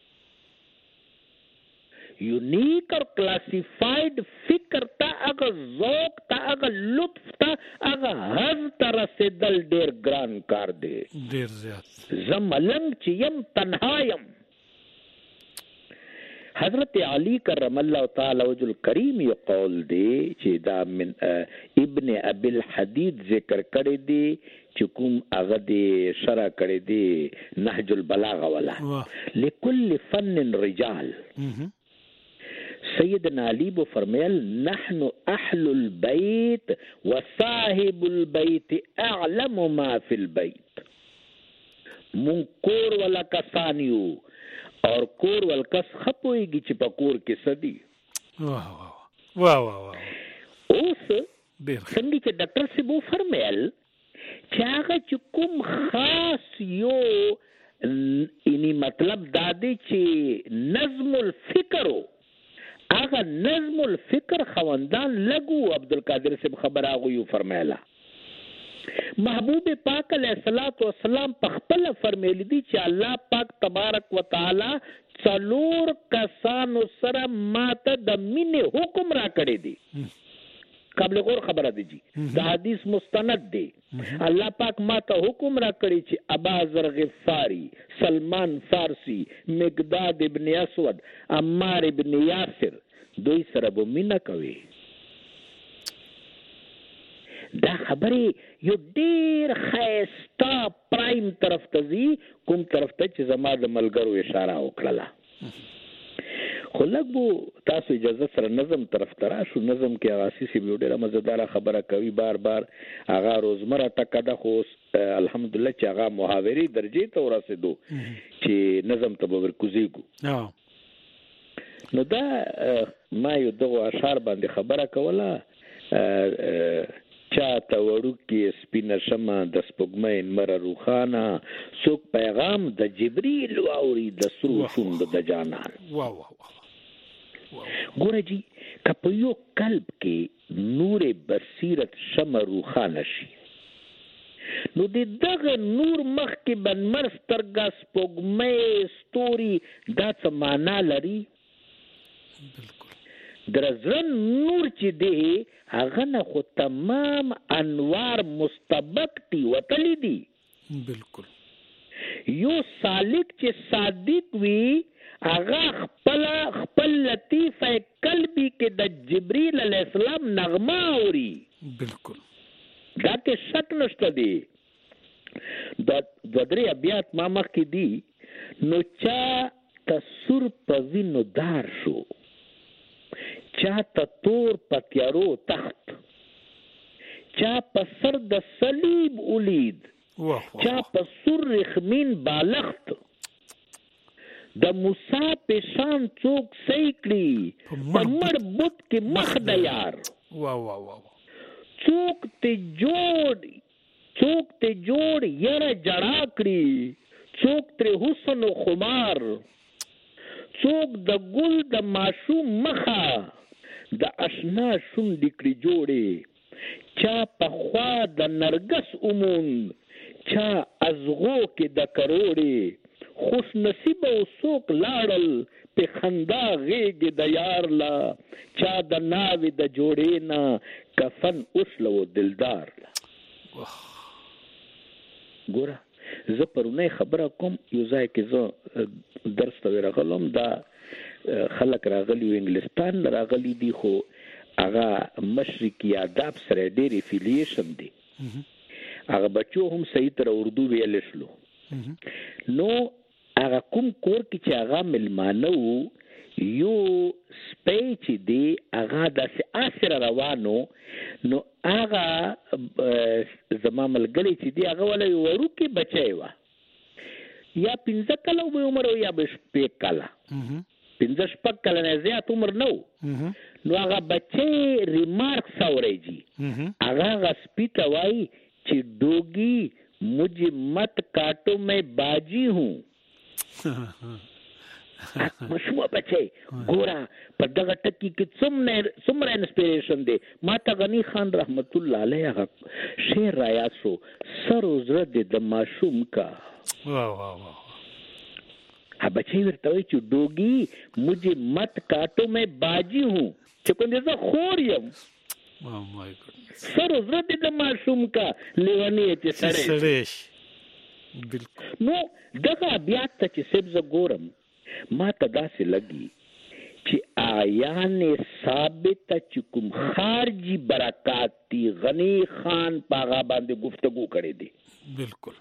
یونیک اور کلاسیفائڈ فکر تا اگر ذوق تا اگر لطف تا اگر حض تا رسیدل دیر گران کار دے. دیر زیاد. زملنگ چیم تنہایم. حضرت علی کرم اللہ تعالی وجه الکریم یہ قول دے چې دا من ابن ابی الحدید ذکر کړی دی چې کوم هغه دې شرع کړی دی نهج البلاغه ولا لكل فن رجال. سیدنا علی بو فرمیل نحن اهل البیت وصاحب البیت اعلم ما فی البیت. مون کور ولا کسانیو اور کور ول کس خپويږي چې په کور کې سدي. واه واه واه واه. اوس څنګه چې ډاکټر سی بو فرمیل چې هغه چې کوم خاص یو یعنی مطلب دا دی چې نظم الفکر هغه نظم الفکر خوندان لګو. عبدالقادر صاحب خبر هغه یو فرمایله محبوب پاک علیہ الصلوۃ والسلام په خپل فرمایلی دي چې الله پاک تبارک وتعالى څلور کسانو سره ماته د مینې حکم را کړی دی. قبل غور خبره دی جی دا حدیث مستند دی. الله پاک ما ته حکم را کړی چې ابازر غفاری، سلمان فارسی، مقداد ابن اسود، عمار ابن یاسر دوی سره به مینه کوي. دا خبرې یو ډیر ښایسته پرایم طرف ته ځي، کوم طرف ته چې زما د ملګرو اشاره وکړله. خو لږ به تاسو اجازه سره نظم طرف ته راشو. نظم کې هغه سیسې به ډېره مزهداره خبره کوي، بار بار هغه روزمره ټکه ده، خو الحمدلله چې هغه محاورې درجې ته ورسېدو چې نظم ته به ورکوزېږو. نو دا ما یو دغو اشعار باندې خبره کوله. چاته وړوکې سپینه شمه د سپوږمۍ نمره روښانه، څوک پیغام د جبریل واوري د سرو شونډو د جانان. ګوره جي که په یو قلب کې نور بصیرت شمه روښانه شي، نو د دغه نور مخ کې بنمر سترګه سپوږمۍ ستوري دا څه معنا لري؟ در زړه نور چې دی هغه نه خو تمام انوار مستبق دي وتلی دي. بالکل یو سالک چې صادق وي هغه خپل خپل لطیفه قلبی کې د جبرئیل علیه السلام نغمه اوري. بالکل دا کې شک نشته دی. د دوه درې ابیات ما مخکې دي. نو چا تصور په وینو دار شو، چا ته تور په تیارو تخت، چا په سر د صلیب اولید، چا په سر رخمین بالخت، د موسی په شان څوک صحیح کړي په مړ بت کې مخ د یار. واه واه واه څوک ته جوړ څوک ته جوړ یره جړا کړي، څوک تر حسن و خمار، څوک د ګل د معشوم مخه د اشنا شونډې کړي جوړې، چا په خوا د نرګس اوموند، چا ازغو کې د کروړې، خوش نصیب او څوک لاړل په خندا غېږې د یار لا، چا د ناوې د جوړې نه کفن اوسلو دلدار لا. ګوره زه پرونی خبره کوم، یو ځای کې زه درس ته ورغلم، دا خلک راغلي و انګلستان نه راغلي دي، خو هغه مشرقي آداب سره ډېر افیلیشن دی. هغه بچو هم صحیح تر اردو ویلی شلو. نو هغه کوم کور کې چې هغه ملمانه وو، یو سپی چې دی هغه داسې اسره روانو، نو هغه زما ملګری چې دی هغه ولی وړوکی بچی وه، یا پنځه کاله به عمر و یا به شپږ کاله، پنځه شپږ کاله نه زیات عمر نه و. نو هغه بچی ریمارکس اوري جي، هغه هغه سپي ته وایي چې ډوګي مجھے مت کاٹو میں باجی ہوں. مشوه بچی ګوره په دغه ټکي کې څومره څومره انسپیریشن دی. ما ته غني خان رحمت الله علیه هغه شعر رایاد شو، سر و زړه دی د ماشوم کا. واه واه واه ها بچی ورته وایي چې ډوګي مجھے مت کاٹو میں باجی ہوں، چې کوم زه خور یم. سر و زړه دی د ماشوم کا لیونی چې سړی. بالکل. نو دغه ابیات ته چې صرف زه ګورم ما ته داسې لګي چې آیان ثابته چې کوم خارجي برکات دي غني خان پاغا باندې گفتگو کړې دي. بالکل.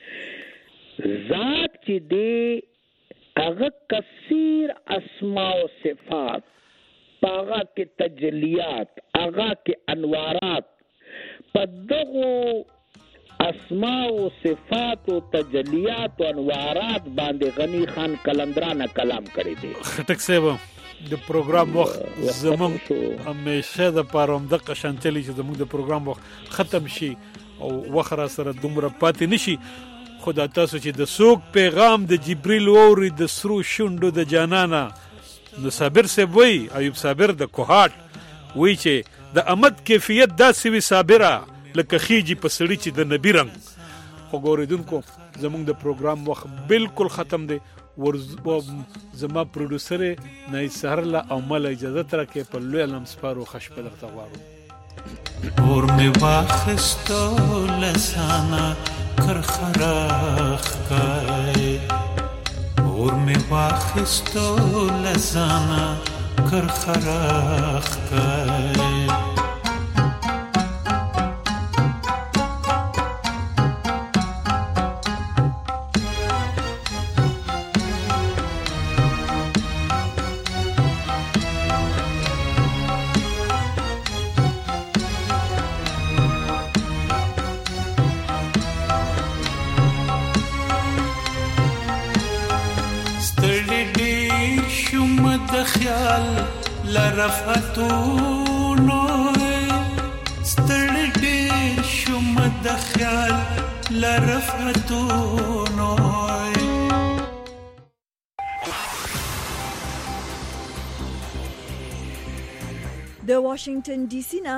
ذات چې دی هغه کثیر اسماء و صفات، پاغا کې تجلیات، هغه کې انوارات، په دغو اسماء و صفات و تجلیات و انوارات باندې غنی خان کلندرانه کلام کړی دی. خټک صاحب د پروګرام وخت زموږ همیشه د پاروم د قشنتلی چې زموږ د پروګرام وخت ختم شي او وخره سره دومره پاتې نشي، خدا تاسو چې د سوق پیغام د جبرئیل ووري د سرو شونډو د جانانا، نو صابر صاحب وی ایوب صابر د کوهات وی چې د امد کیفیت داسې وی صابره لکه خیجی په سړی چې د نبی رنگ. خو ګوریدونکو زموږ د پروګرام وخت بالکل ختم دی. ورز زما پروډوسر نه سهر له او مل اجازه تر کې په لوی علم سپارو خش په درته غواړم. اور می واخستو لسانا کرخراخ کای اور می واخستو لسانا کرخراخ کای خیال لرفتونو ستړي ډېر شوم د خیال لرفتونو د واشنگټن ډي سي نه